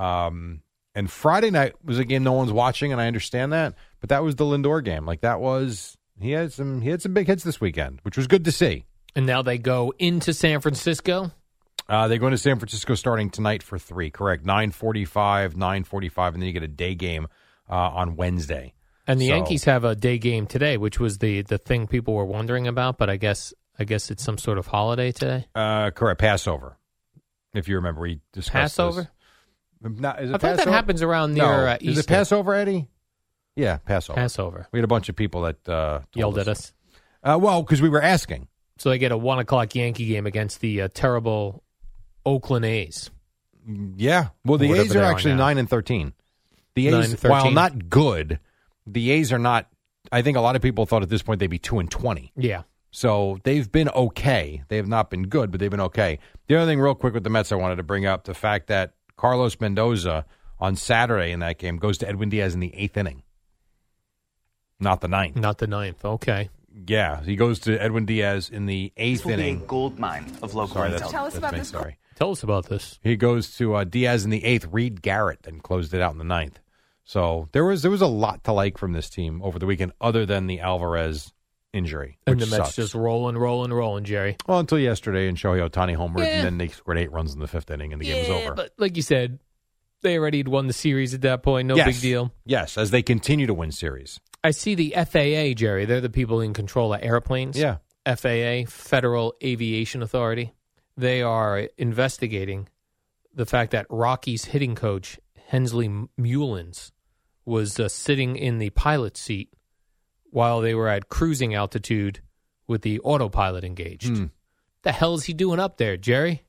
And Friday night was a game no one's watching, and I understand that. But that was the Lindor game. He had some big hits this weekend, which was good to see. And now they go into San Francisco? They're going to San Francisco starting tonight for 3, correct? 9:45, and then you get a day game on Wednesday. And the Yankees have a day game today, which was the thing people were wondering about, but I guess it's some sort of holiday today. Correct, Passover. If you remember, we discussed Passover? This. Is it I thought Passover? that happens around near Easter. Is it Passover, Eddie? Yeah, Passover. Passover. We had a bunch of people that yelled at us. Well, because we were asking. So they get a 1 o'clock Yankee game against the terrible Oakland A's. Yeah. Well, the A's are actually 9-13. The A's, while not good, the A's are not. I think a lot of people thought at this point they'd be 2-20. Yeah. So they've been okay. They have not been good, but they've been okay. The other thing real quick with the Mets I wanted to bring up, the fact that Carlos Mendoza on Saturday in that game goes to Edwin Diaz in the 8th inning. Not the 9th. Not the 9th. Okay. Yeah, he goes to Edwin Diaz in the 8th inning. A gold mine of local intel. Tell us about this. Tell us about this. He goes to Diaz in the 8th. Reed Garrett then closed it out in the 9th. So there was a lot to like from this team over the weekend, other than the Alvarez injury. And the which Mets sucks. just rolling, Jerry. Well, until yesterday and Shohei Ohtani homered, and then they scored 8 runs in the 5th inning, and the game was over. But like you said, they already had won the series at that point. No Yes. big deal. Yes, as they continue to win series. I see the FAA, Jerry. They're the people in control of airplanes. Yeah. FAA, Federal Aviation Authority. They are investigating the fact that Rockies hitting coach Hensley Mullins was sitting in the pilot's seat while they were at cruising altitude with the autopilot engaged. The hell is he doing up there, Jerry?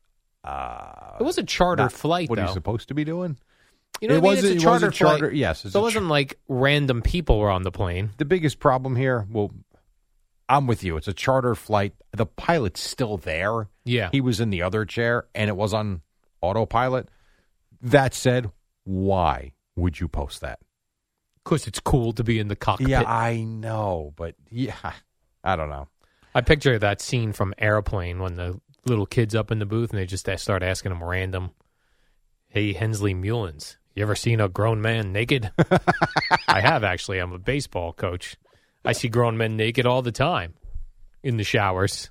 It was a charter flight, What though. are you supposed to be doing? You know what I mean? It's a charter flight. Yes. So it wasn't like random people were on the plane. The biggest problem here, well, I'm with you. It's a charter flight. The pilot's still there. Yeah. He was in the other chair, and it was on autopilot. That said, why would you post that? Because it's cool to be in the cockpit. Yeah, I know, but I don't know. I picture that scene from Airplane when the little kid's up in the booth and they just start asking him random, hey, Hensley Mullins, you ever seen a grown man naked? I have, actually. I'm a baseball coach. I see grown men naked all the time in the showers.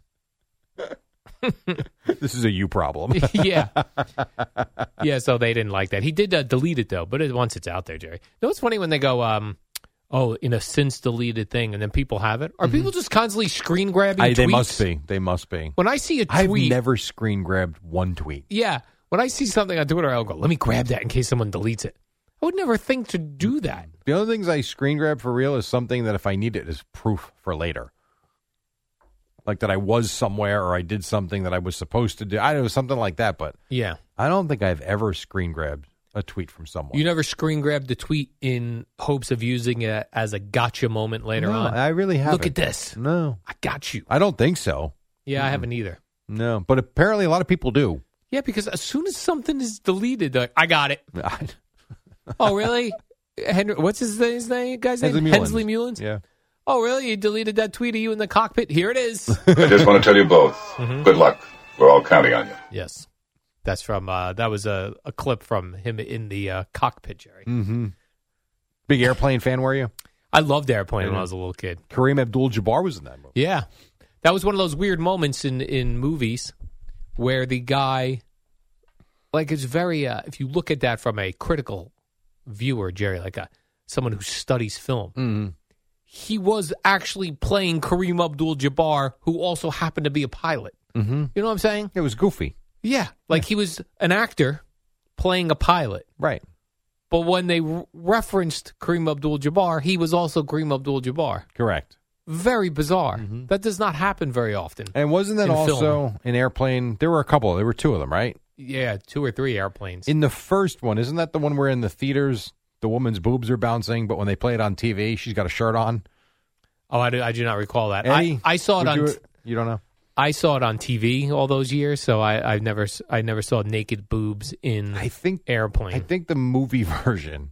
This is a you problem. Yeah. Yeah, so they didn't like that. He did delete it, though, but once it's out there, Jerry. You know what's funny when they go, in a since deleted thing, and then people have it? Are people just constantly screen grabbing tweets? They must be. When I see a tweet... I've never screen grabbed one tweet. Yeah. When I see something on Twitter, I'll go, let me grab that in case someone deletes it. I would never think to do that. The only things I screen grab for real is something that if I need it is proof for later. Like that I was somewhere or I did something that I was supposed to do. I don't know, something like that, but yeah, I don't think I've ever screen grabbed a tweet from someone. You never screen grabbed the tweet in hopes of using it as a gotcha moment later on? I really haven't. Look at this. No. I got you. I don't think so. Yeah, I haven't either. No, but apparently a lot of people do. Yeah, because as soon as something is deleted, they're like, I got it. Oh, really? What's his name? Guy's name? Hensley Mullins? Yeah. Oh, really? You deleted that tweet of you in the cockpit? Here it is. I just want to tell you both, good luck. We're all counting on you. Yes. That's from, that was a clip from him in the cockpit, Jerry. Mm-hmm. Big Airplane fan, were you? I loved Airplane when I was a little kid. Kareem Abdul-Jabbar was in that movie. Yeah. That was one of those weird moments in movies where the guy, like, it's very, if you look at that from a critical viewer, Jerry, like someone who studies film, he was actually playing Kareem Abdul-Jabbar, who also happened to be a pilot. Mm-hmm. You know what I'm saying? It was goofy. Yeah. Like he was an actor playing a pilot. Right. But when they referenced Kareem Abdul-Jabbar, he was also Kareem Abdul-Jabbar. Correct. Very bizarre. That does not happen very often. And wasn't that also an Airplane? There were a couple. There were two of them, right? Yeah, 2 or 3 airplanes. In the first one, isn't that the one where in the theaters the woman's boobs are bouncing, but when they play it on TV, she's got a shirt on? Oh, I do not recall that. Eddie, I saw it on. You don't know? I saw it on TV all those years, so I never saw naked boobs in Airplane. I think the movie version,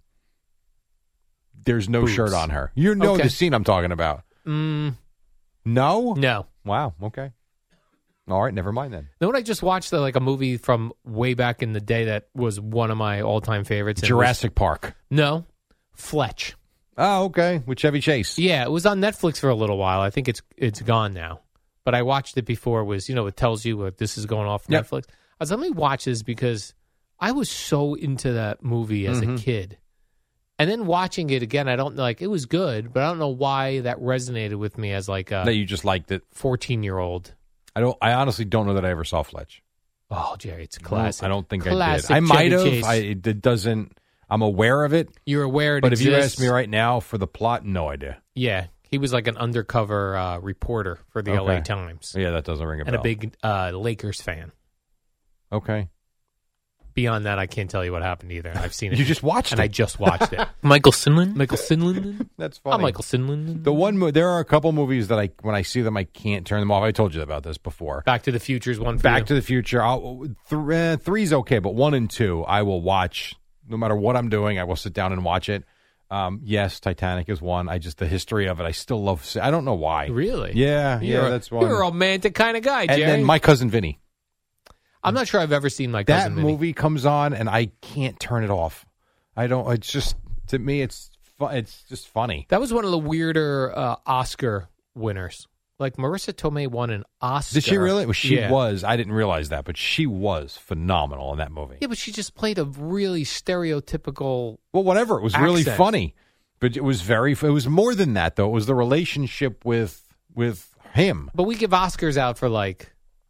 there's no Boobs. shirt on her. You know Okay. the scene I'm talking about. No? No. Wow, okay. All right, never mind then. You know what I just watched? Like a movie from way back in the day that was one of my all-time favorites. Jurassic Park. No, Fletch. Oh, okay, with Chevy Chase. Yeah, it was on Netflix for a little while. I think it's gone now. But I watched it before. It was, it tells you this is going off Netflix. I was let me watch this because I was so into that movie as a kid. And then watching it again, I don't like it was good, but I don't know why that resonated with me as like a that you just liked it. 14-year-old. I honestly don't know that I ever saw Fletch. Oh, Jerry, it's a classic. I don't think classic I did. I might have. Chevy Chase. It doesn't. I'm aware of it. You're aware, but exists. if you ask me right now for the plot, no idea. Yeah, he was like an undercover reporter for the LA Times. Yeah, that doesn't ring a bell. And a big Lakers fan. Okay. Beyond that, I can't tell you what happened either. I've seen it. You just watched it. And I just watched it. Michael Sinlin? That's funny. Michael Sinlin. There are a couple movies that when I see them, I can't turn them off. I told you about this before. Back to the Future's one for Back you. to the Future. 3's okay, but 1 and 2, I will watch. No matter what I'm doing, I will sit down and watch it. Yes, Titanic is 1. The history of it, I still love. I don't know why. Really? Yeah, that's one. You're a romantic kind of guy, Jerry. And then My Cousin Vinny. I'm not sure I've ever seen My Cousin Vinny. That movie comes on, and I can't turn it off. I don't. It's just, to me, it's just funny. That was one of the weirder Oscar winners. Like Marissa Tomei won an Oscar. Did she really? Well, she was. I didn't realize that, but she was phenomenal in that movie. Yeah, but she just played a really stereotypical. Well, whatever. It was accent. really funny, but it was it was more than that, though. It was the relationship with him. But we give Oscars out for like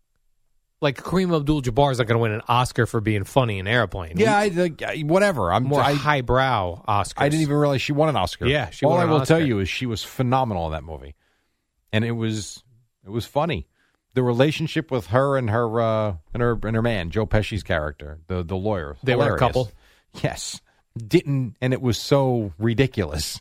Kareem Abdul-Jabbar is not going to win an Oscar for being funny in Airplane. Yeah, whatever. I'm more highbrow Oscars. I didn't even realize she won an Oscar. Yeah, she All won I an will Oscar. tell you is she was phenomenal in that movie, and it was funny. The relationship with her and her man, Joe Pesci's character, the lawyer. They hilarious. were a couple. Yes, and it was so ridiculous.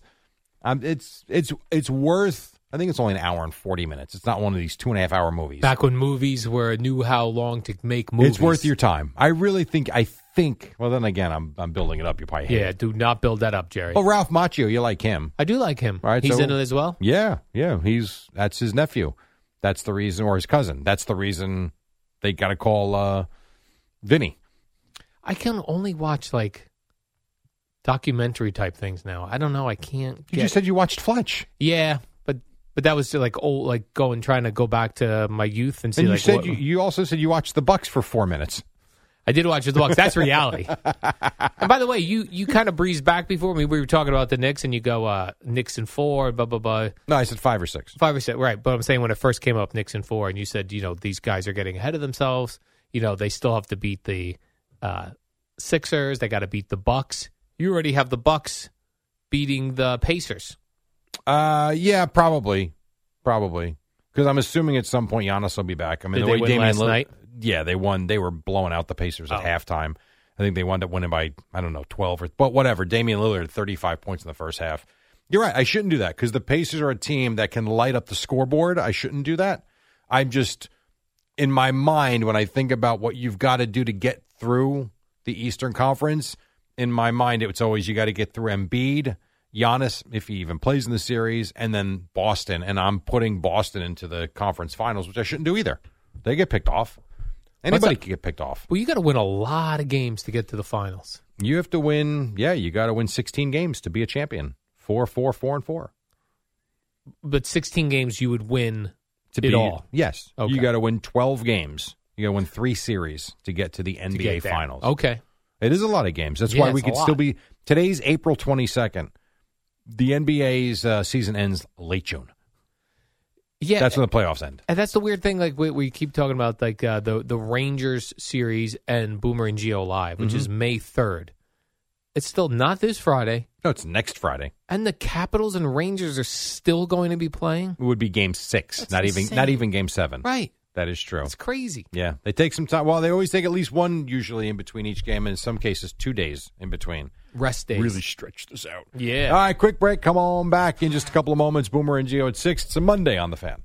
It's worth. I think it's only an hour and 40 minutes. It's not one of these 2.5-hour movies. Back when movies knew how long to make movies. It's worth your time. I really think. Well, then again, I'm building it up. You probably hate it. do not build that up, Jerry. Oh, Ralph Macchio, you like him? I do like him. Right, he's in it as well. Yeah. That's his nephew. That's the reason, or his cousin. That's the reason they got to call Vinny. I can only watch like documentary type things now. I don't know. I can't. You just said you watched Fletch. Yeah, but that was like old, like trying to go back to my youth and see. And you also said you watched the Bucks for 4 minutes. I did watch the Bucks. That's reality. And by the way, you kind of breezed back before me. We were talking about the Knicks, and you go Knicks in 4, blah blah blah. No, I said 5 or 6. 5 or 6, right? But I'm saying when it first came up, Knicks in 4, and you said these guys are getting ahead of themselves. They still have to beat the Sixers. They got to beat the Bucks. You already have the Bucks beating the Pacers. Yeah, probably, because I'm assuming at some point Giannis will be back. I mean, Did the way they win Damian last night? Yeah, they won. They were blowing out the Pacers at halftime. I think they wound up winning by 12 but whatever. Damian Lillard had 35 points in the first half. You're right. I shouldn't do that because the Pacers are a team that can light up the scoreboard. I shouldn't do that. I'm just in my mind when I think about what you've got to do to get through the Eastern Conference. In my mind, it's always you got to get through Embiid, Giannis, if he even plays in the series, and then Boston. And I'm putting Boston into the conference finals, which I shouldn't do either. They get picked off. Anybody can get picked off. Well, you got to win a lot of games to get to the finals. You have to win. Yeah, you got to win 16 games to be a champion. 4-4-4-4. But 16 games you would win all. Yes. Okay. You got to win 12 games. You got to win 3 series to get to the NBA finals. Okay. It is a lot of games. That's why we could still be. Today's April 22nd. The NBA's season ends late June. Yeah, that's when the playoffs end. And that's the weird thing. Like we keep talking about, like the Rangers series and Boomer and Gio Live, which is May 3rd. It's still not this Friday. No, it's next Friday. And the Capitals and Rangers are still going to be playing. It would be Game 6, That's not insane. even Game 7. Right. That is true. It's crazy. Yeah, they take some time. Well, they always take at least one usually in between each game, and in some cases 2 days in between. Rest days. Really stretch this out. Yeah. All right, quick break. Come on back in just a couple of moments. Boomer and Gio at 6. It's a Monday on The Fan.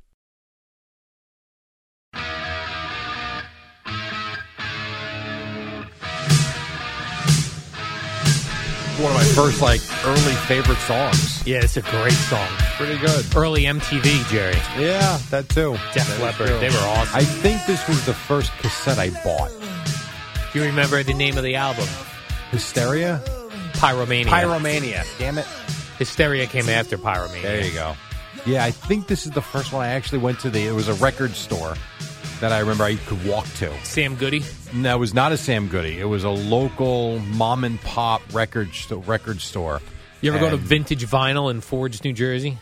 One of my first, early favorite songs. Yeah, it's a great song. Pretty good. Early MTV, Jerry. Yeah, that too. Def Leppard. They were awesome. I think this was the first cassette I bought. Do you remember the name of the album? Hysteria? Pyromania. Pyromania. Damn it. Hysteria came after Pyromania. There you go. Yeah, I think this is the first one I actually went to. It was a record store, that I remember I could walk to. Sam Goody? No, it was not a Sam Goody. It was a local mom and pop record store. You ever go to Vintage Vinyl in Forge, New Jersey?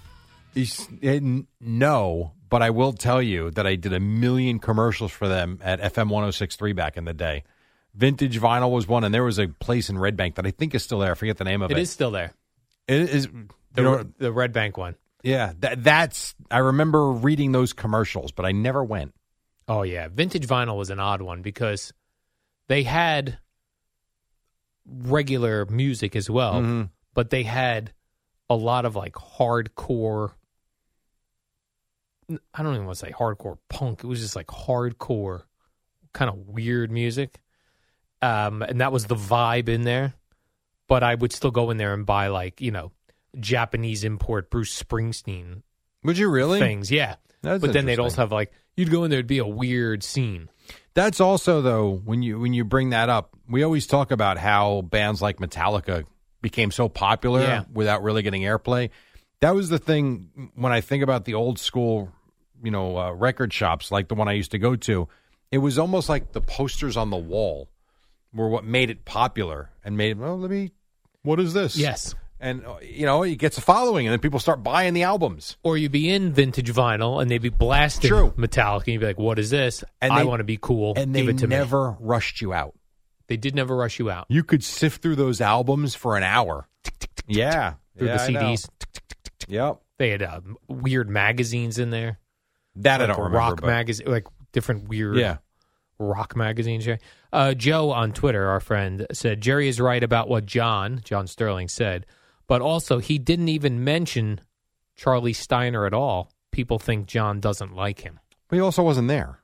No, but I will tell you that I did a million commercials for them at FM 106.3 back in the day. Vintage Vinyl was one, and there was a place in Red Bank that I think is still there. I forget the name of it. It is still there. It is the Red Bank one. Yeah, that's. I remember reading those commercials, but I never went. Oh yeah, Vintage Vinyl was an odd one because they had regular music as well, but they had a lot of like hardcore. I don't even want to say hardcore punk. It was just like hardcore, kind of weird music. And that was the vibe in there. But I would still go in there and buy like, Japanese import Bruce Springsteen. Would you really? Things, yeah. That's but then they'd also have like, you'd go in there, it'd be a weird scene. That's also, though, when you bring that up, we always talk about how bands like Metallica became so popular without really getting airplay. That was the thing when I think about the old school, record shops like the one I used to go to. It was almost like the posters on the wall were what made it popular and made it, what is this? Yes. And, it gets a following, and then people start buying the albums. Or you'd be in Vintage Vinyl, and they'd be blasting Metallica, and you'd be like, what is this? And I want to be cool. And Give it to me. never rushed you out. They did never rush you out. You could sift through those albums for an hour. Yeah. Through the CDs. Yep. They had weird magazines in there. That like I don't remember. Rock magazine, like different weird rock magazines. Joe on Twitter, our friend, said, Jerry is right about what John Sterling said, but also he didn't even mention Charlie Steiner at all. People think John doesn't like him. But he also wasn't there.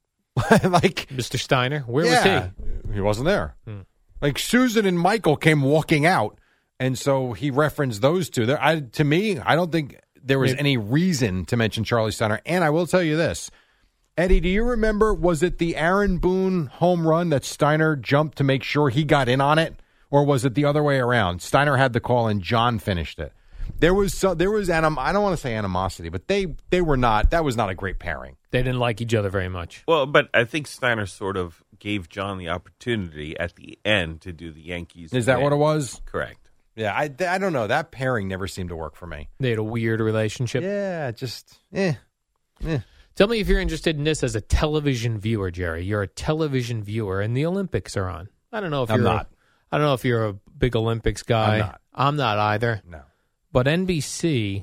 Like Mr. Steiner, where was he? He wasn't there. Like Susan and Michael came walking out, and so he referenced those two. To me, I don't think there was any reason to mention Charlie Steiner. And I will tell you this, Eddie, do you remember, was it the Aaron Boone home run that Steiner jumped to make sure he got in on it? Or was it the other way around? Steiner had the call and John finished it. There was I don't want to say animosity, but they were not, that was not a great pairing. They didn't like each other very much. Well, but I think Steiner sort of gave John the opportunity at the end to do the Yankees. Is that what it was? Correct. Yeah, I don't know. That pairing never seemed to work for me. They had a weird relationship. Yeah, just, Tell me if you're interested in this as a television viewer, Jerry. You're a television viewer, and the Olympics are on. I don't know if not. I don't know if you're a big Olympics guy. I'm not either. No. But NBC,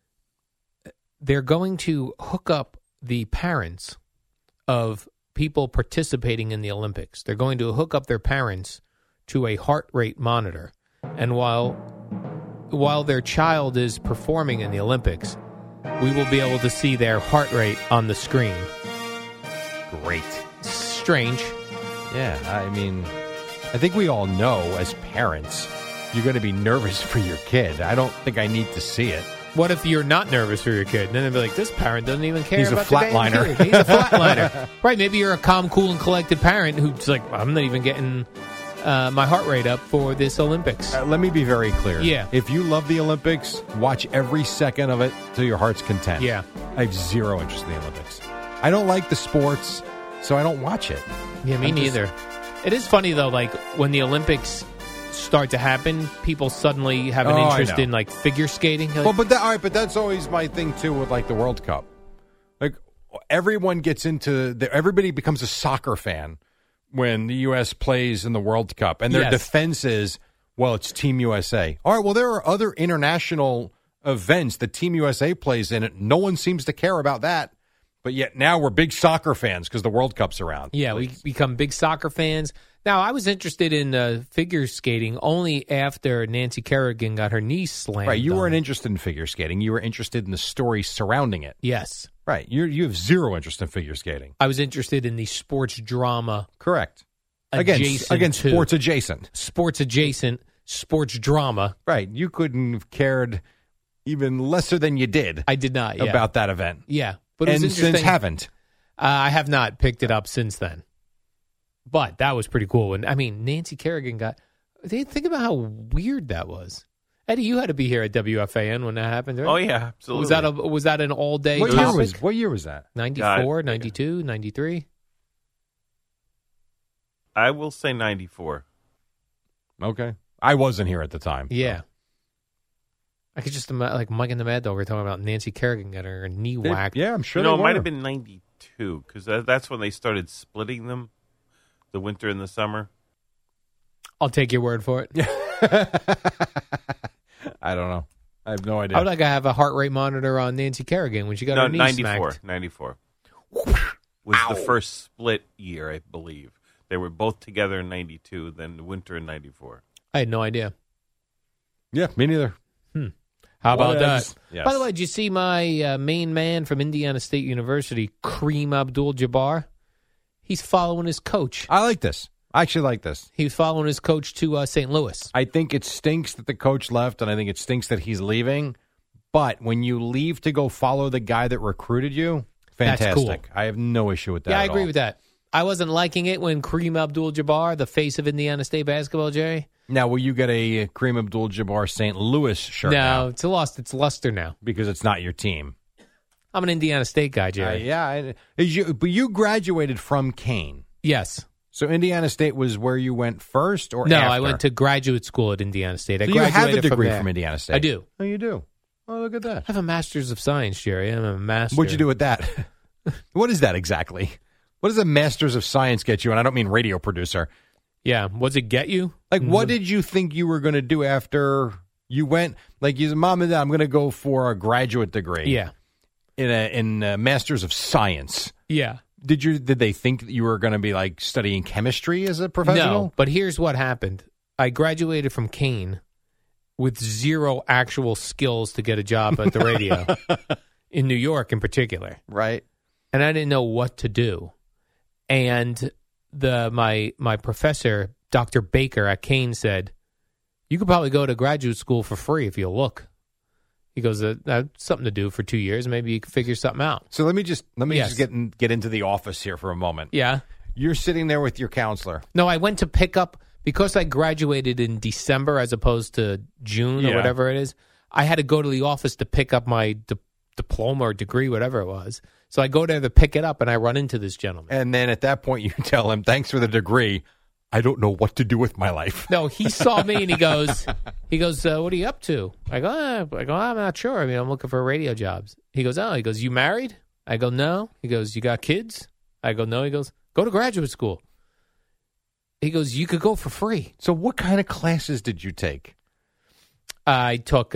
they're going to hook up the parents of people participating in the Olympics. They're going to hook up their parents to a heart rate monitor. And while their child is performing in the Olympics, we will be able to see their heart rate on the screen. Great. Strange. Yeah, I mean, I think we all know as parents, you're going to be nervous for your kid. I don't think I need to see it. What if you're not nervous for your kid? And then they'll be like, this parent doesn't even care He's about a flatliner. the damn kid. He's a flatliner. Right, maybe you're a calm, cool, and collected parent who's like, I'm not even getting my heart rate up for this Olympics. Let me be very clear. Yeah. If you love the Olympics, watch every second of it to your heart's content. Yeah. I have zero interest in the Olympics. I don't like the sports, so I don't watch it. Yeah, me neither. It is funny, though, like, when the Olympics start to happen, people suddenly have an interest in, like, figure skating. Like, Well, but that's always my thing, too, with, like, the World Cup. Like, everyone gets into everybody becomes a soccer fan when the U.S. plays in the World Cup, and their defense is, well, it's Team USA. All right, well, there are other international events that Team USA plays in. No one seems to care about that. But yet now we're big soccer fans because the World Cup's around. Yeah, we become big soccer fans. Now, I was interested in figure skating only after Nancy Kerrigan got her knee slammed. Right, you weren't interested in figure skating. You were interested in the story surrounding it. Yes. Right, you have zero interest in figure skating. I was interested in the sports drama. Correct. Again, sports adjacent. Sports adjacent, sports drama. Right, you couldn't have cared even lesser than you did. I did not, about that event. Yeah. But it was and since haven't. I have not picked it up since then. But that was pretty cool. And I mean, Nancy Kerrigan think about how weird that was. Eddie, you had to be here at WFAN when that happened, right? Oh, yeah, absolutely. Was that an all-day What topic? What year was that? 94, 92, 93? I will say 94. Okay. I wasn't here at the time. Yeah. I could just imagine, like Mike and the Mad Dog were talking about Nancy Kerrigan getting her knee whacked. Yeah, I'm sure it might have been 92 because that's when they started splitting them, the winter and the summer. I'll take your word for it. I don't know. I have no idea. I would like to have a heart rate monitor on Nancy Kerrigan when she got her knee 94. smacked. 94 was the first split year, I believe. They were both together in 92, then the winter in 94. I had no idea. Yeah, me neither. How about that? Yes. By the way, did you see my main man from Indiana State University, Kareem Abdul-Jabbar? He's following his coach. I like this. I actually like this. He was following his coach to St. Louis. I think it stinks that the coach left, and I think it stinks that he's leaving. But when you leave to go follow the guy that recruited you, fantastic. That's cool. I have no issue with that. Yeah, I at agree all. with that. I wasn't liking it when Kareem Abdul-Jabbar, the face of Indiana State basketball, Jerry. Now, will you get a Kareem Abdul-Jabbar St. Louis shirt? No, now? it's lost its luster now. Because it's not your team. I'm an Indiana State guy, Jerry. But you graduated from Kane. Yes. So Indiana State was where you went first, or No, after? I went to graduate school at Indiana State. I So you have a graduated degree there. from Indiana State? I do. Oh, you do? Oh, look at that. I have a master's of science, Jerry. I'm a master. What'd you do with that? What is that exactly? What does a master's of science get you? And I don't mean radio producer. Yeah. What's it get you? Like, what did you think you were going to do after you went? Like, you said, Mom and Dad, I'm going to go for a graduate degree. Yeah. In a master's of science. Yeah. Did they think that you were going to be like studying chemistry as a professional? No, but here's what happened. I graduated from Kane with zero actual skills to get a job at the radio in New York in particular. Right. And I didn't know what to do. And my professor, Dr. Baker at Kane, said, you could probably go to graduate school for free if you look. He goes, that's something to do for 2 years. Maybe you can figure something out. So let me just Yes. get into the office here for a moment. Yeah. You're sitting there with your counselor. No, I went to pick up, because I graduated in December as opposed to June or whatever it is, I had to go to the office to pick up my diploma or degree, whatever it was. So I go there to pick it up, and I run into this gentleman. And then at that point, you tell him, thanks for the degree. I don't know what to do with my life. No, he saw me and he goes, what are you up to? I go, I'm not sure. I mean, I'm looking for radio jobs. He goes, you married? I go, no. He goes, you got kids? I go, no. He goes, go to graduate school. He goes, you could go for free. So what kind of classes did you take? I took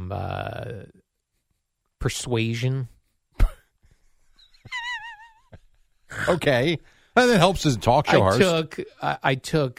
persuasion. Okay. And that helps as a talk show host. I took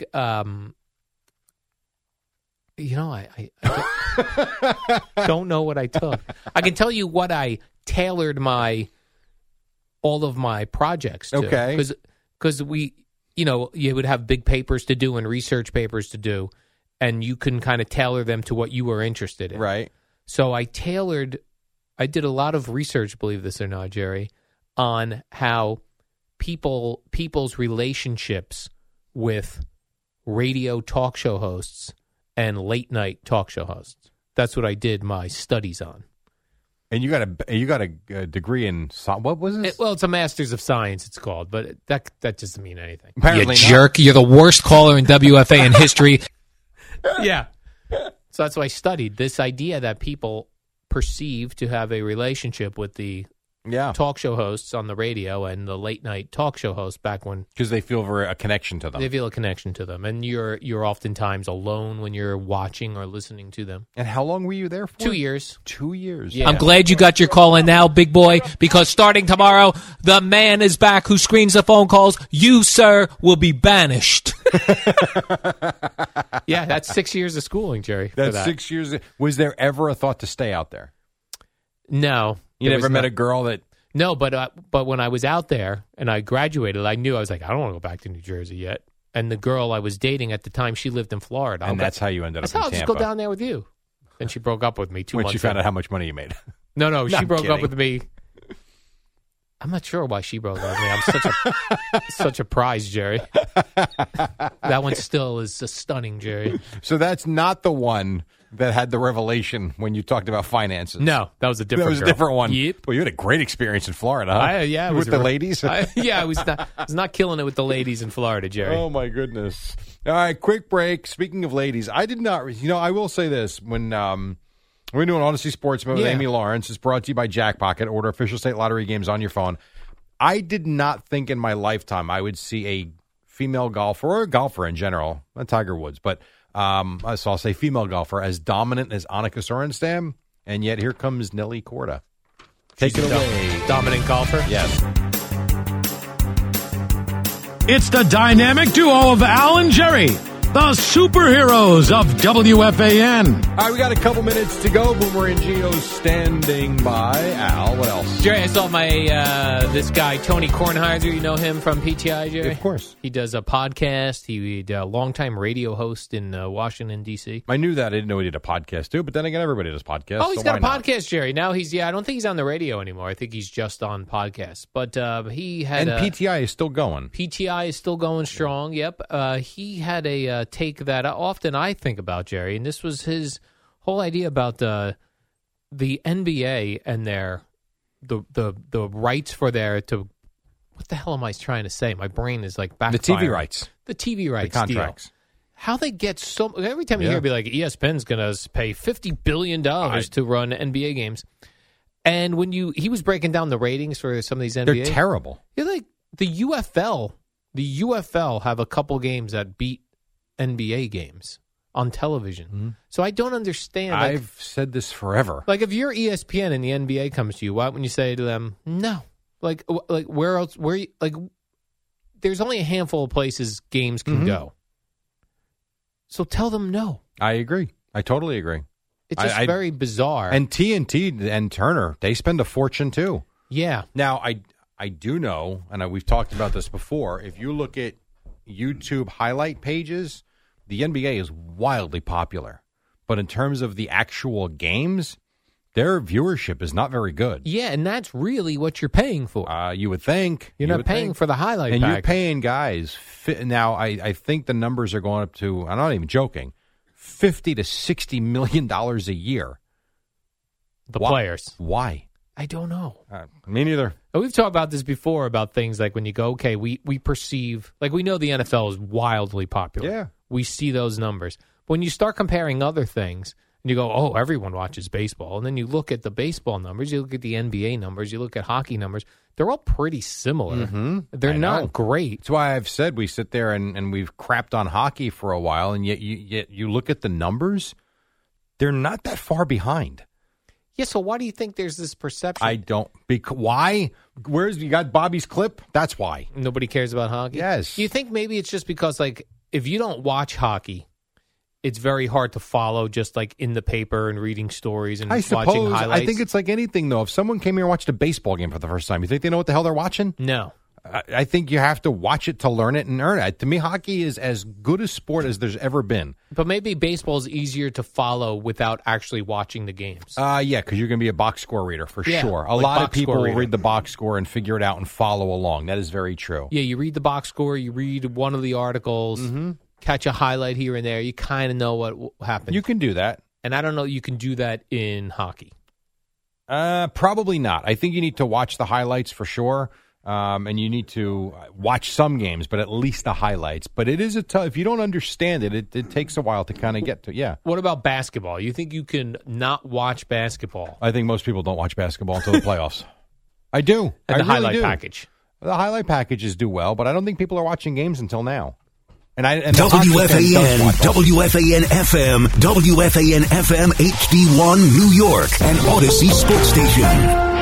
I don't know what I took. I can tell you what I tailored all of my projects to. Okay. Because you would have big papers to do and research papers to do, and you can kind of tailor them to what you were interested in. Right. So I did a lot of research, believe this or not, Jerry, on how people's relationships with radio talk show hosts and late night talk show hosts. That's what I did my studies on. And you got a degree in what was this? Well, it's a master's of science. It's called, but that doesn't mean anything. Apparently you not. jerk! You're the worst caller in WFA in history. Yeah. So that's why I studied this idea that people perceive to have a relationship with the talk show hosts on the radio and the late night talk show hosts back when, because they feel a connection to them. They feel a connection to them, and you're oftentimes alone when you're watching or listening to them. And how long were you there for? 2 years. 2 years. Yeah. I'm glad you got your call in now, big boy, because starting tomorrow, the man is back who screens the phone calls. You, sir, will be banished. Yeah, that's 6 years of schooling, Jerry. That's 6 years. Was there ever a thought to stay out there? No. You never met a girl that... No, but when I was out there and I graduated, I knew, I was like, I don't want to go back to New Jersey yet. And the girl I was dating at the time, she lived in Florida. And that's how you ended up in Tampa. I'll just go down there with you. And she broke up with me 2 months When she found out how much money you made. No, she I'm broke kidding. up with me. I'm not sure why she broke up with me. I'm such a prize, Jerry. That one still is stunning, Jerry. So that's not the one that had the revelation when you talked about finances? No, that was a different That was girl. a different one. Yep. Well, you had a great experience in Florida, huh? Yeah, it with was the ladies? I was not killing it with the ladies in Florida, Jerry. Oh, my goodness. All right, quick break. Speaking of ladies, I did not, I will say this. When we're doing Odyssey Sportsman with Amy Lawrence, it's brought to you by Jackpocket. Order official state lottery games on your phone. I did not think in my lifetime I would see a female golfer, or a golfer in general, not Tiger Woods, but so I'll say female golfer, as dominant as Annika Sorenstam, and yet here comes Nelly Korda. Take it away. Dominant golfer? Yes. It's the dynamic duo of Al and Jerry, the superheroes of WFAN. All right, we got a couple minutes to go. Boomer and Gio standing by. Al, what else? Jerry, I saw this guy, Tony Kornheiser. You know him from PTI, Jerry? Of course. He does a podcast. He's a longtime radio host in Washington, D.C. I knew that. I didn't know he did a podcast, too. But then again, everybody does podcasts. Oh, he's got a podcast, Jerry. Now I don't think he's on the radio anymore. I think he's just on podcasts. But he had... And PTI is still going. PTI is still going strong, yep. He had a take that often I think about, Jerry, and this was his whole idea about the NBA and the rights for what the hell am I trying to say? My brain is like backfiring. The TV rights. The TV rights. The contracts. Deal. How they get so... Every time you hear, be like, ESPN's going to pay $50 billion to run NBA games. And when he was breaking down the ratings for some of these NBA... They're terrible. You're like, the UFL have a couple games that beat NBA games on television. Mm-hmm. So I don't understand. I've said this forever. Like, if you're ESPN and the NBA comes to you, why wouldn't you say to them, no? Like where else? There's only a handful of places games can go. So tell them no. I agree. I totally agree. It's just very bizarre. And TNT and Turner, they spend a fortune too. Yeah. Now, I do know, and we've talked about this before, if you look at YouTube highlight pages, the NBA is wildly popular. But in terms of the actual games, their viewership is not very good. Yeah, and that's really what you're paying for. You would think. You're not paying for the highlight and package. You're paying guys. Now, I think the numbers are going up to, I'm not even joking, $50 to $60 million a year. The players. Why? I don't know. Me neither. We've talked about this before, about things like when you go, okay, we perceive, like we know the NFL is wildly popular. Yeah. We see those numbers. When you start comparing other things, and you go, oh, everyone watches baseball, and then you look at the baseball numbers, you look at the NBA numbers, you look at hockey numbers, they're all pretty similar. Mm-hmm. They're not great. That's why I've said we sit there and we've crapped on hockey for a while, and yet you look at the numbers, they're not that far behind. Yeah, so why do you think there's this perception? I don't. Why? You got Bobby's clip? That's why. Nobody cares about hockey? Yes. Do you think maybe it's just because, like, if you don't watch hockey, it's very hard to follow just, like, in the paper and reading stories and watching highlights? I think it's like anything, though. If someone came here and watched a baseball game for the first time, you think they know what the hell they're watching? No. I think you have to watch it to learn it and earn it. To me, hockey is as good a sport as there's ever been. But maybe baseball is easier to follow without actually watching the games. Yeah, because you're going to be a box score reader for sure. A like lot of box people score will reader. read the box score and figure it out and follow along. That is very true. Yeah, you read the box score, you read one of the articles, catch a highlight here and there. You kind of know what happened. You can do that. And I don't know you can do that in hockey. Probably not. I think you need to watch the highlights for sure. And you need to watch some games, but at least the highlights. But it is if you don't understand it, it takes a while to kind of get to. Yeah. What about basketball? You think you can not watch basketball? I think most people don't watch basketball until the playoffs. I do. And the really highlight do. package. The highlight packages do well, but I don't think people are watching games until now. And WFAN, WFAN FM, WFAN FM HD1 New York, and Odyssey Sports Station.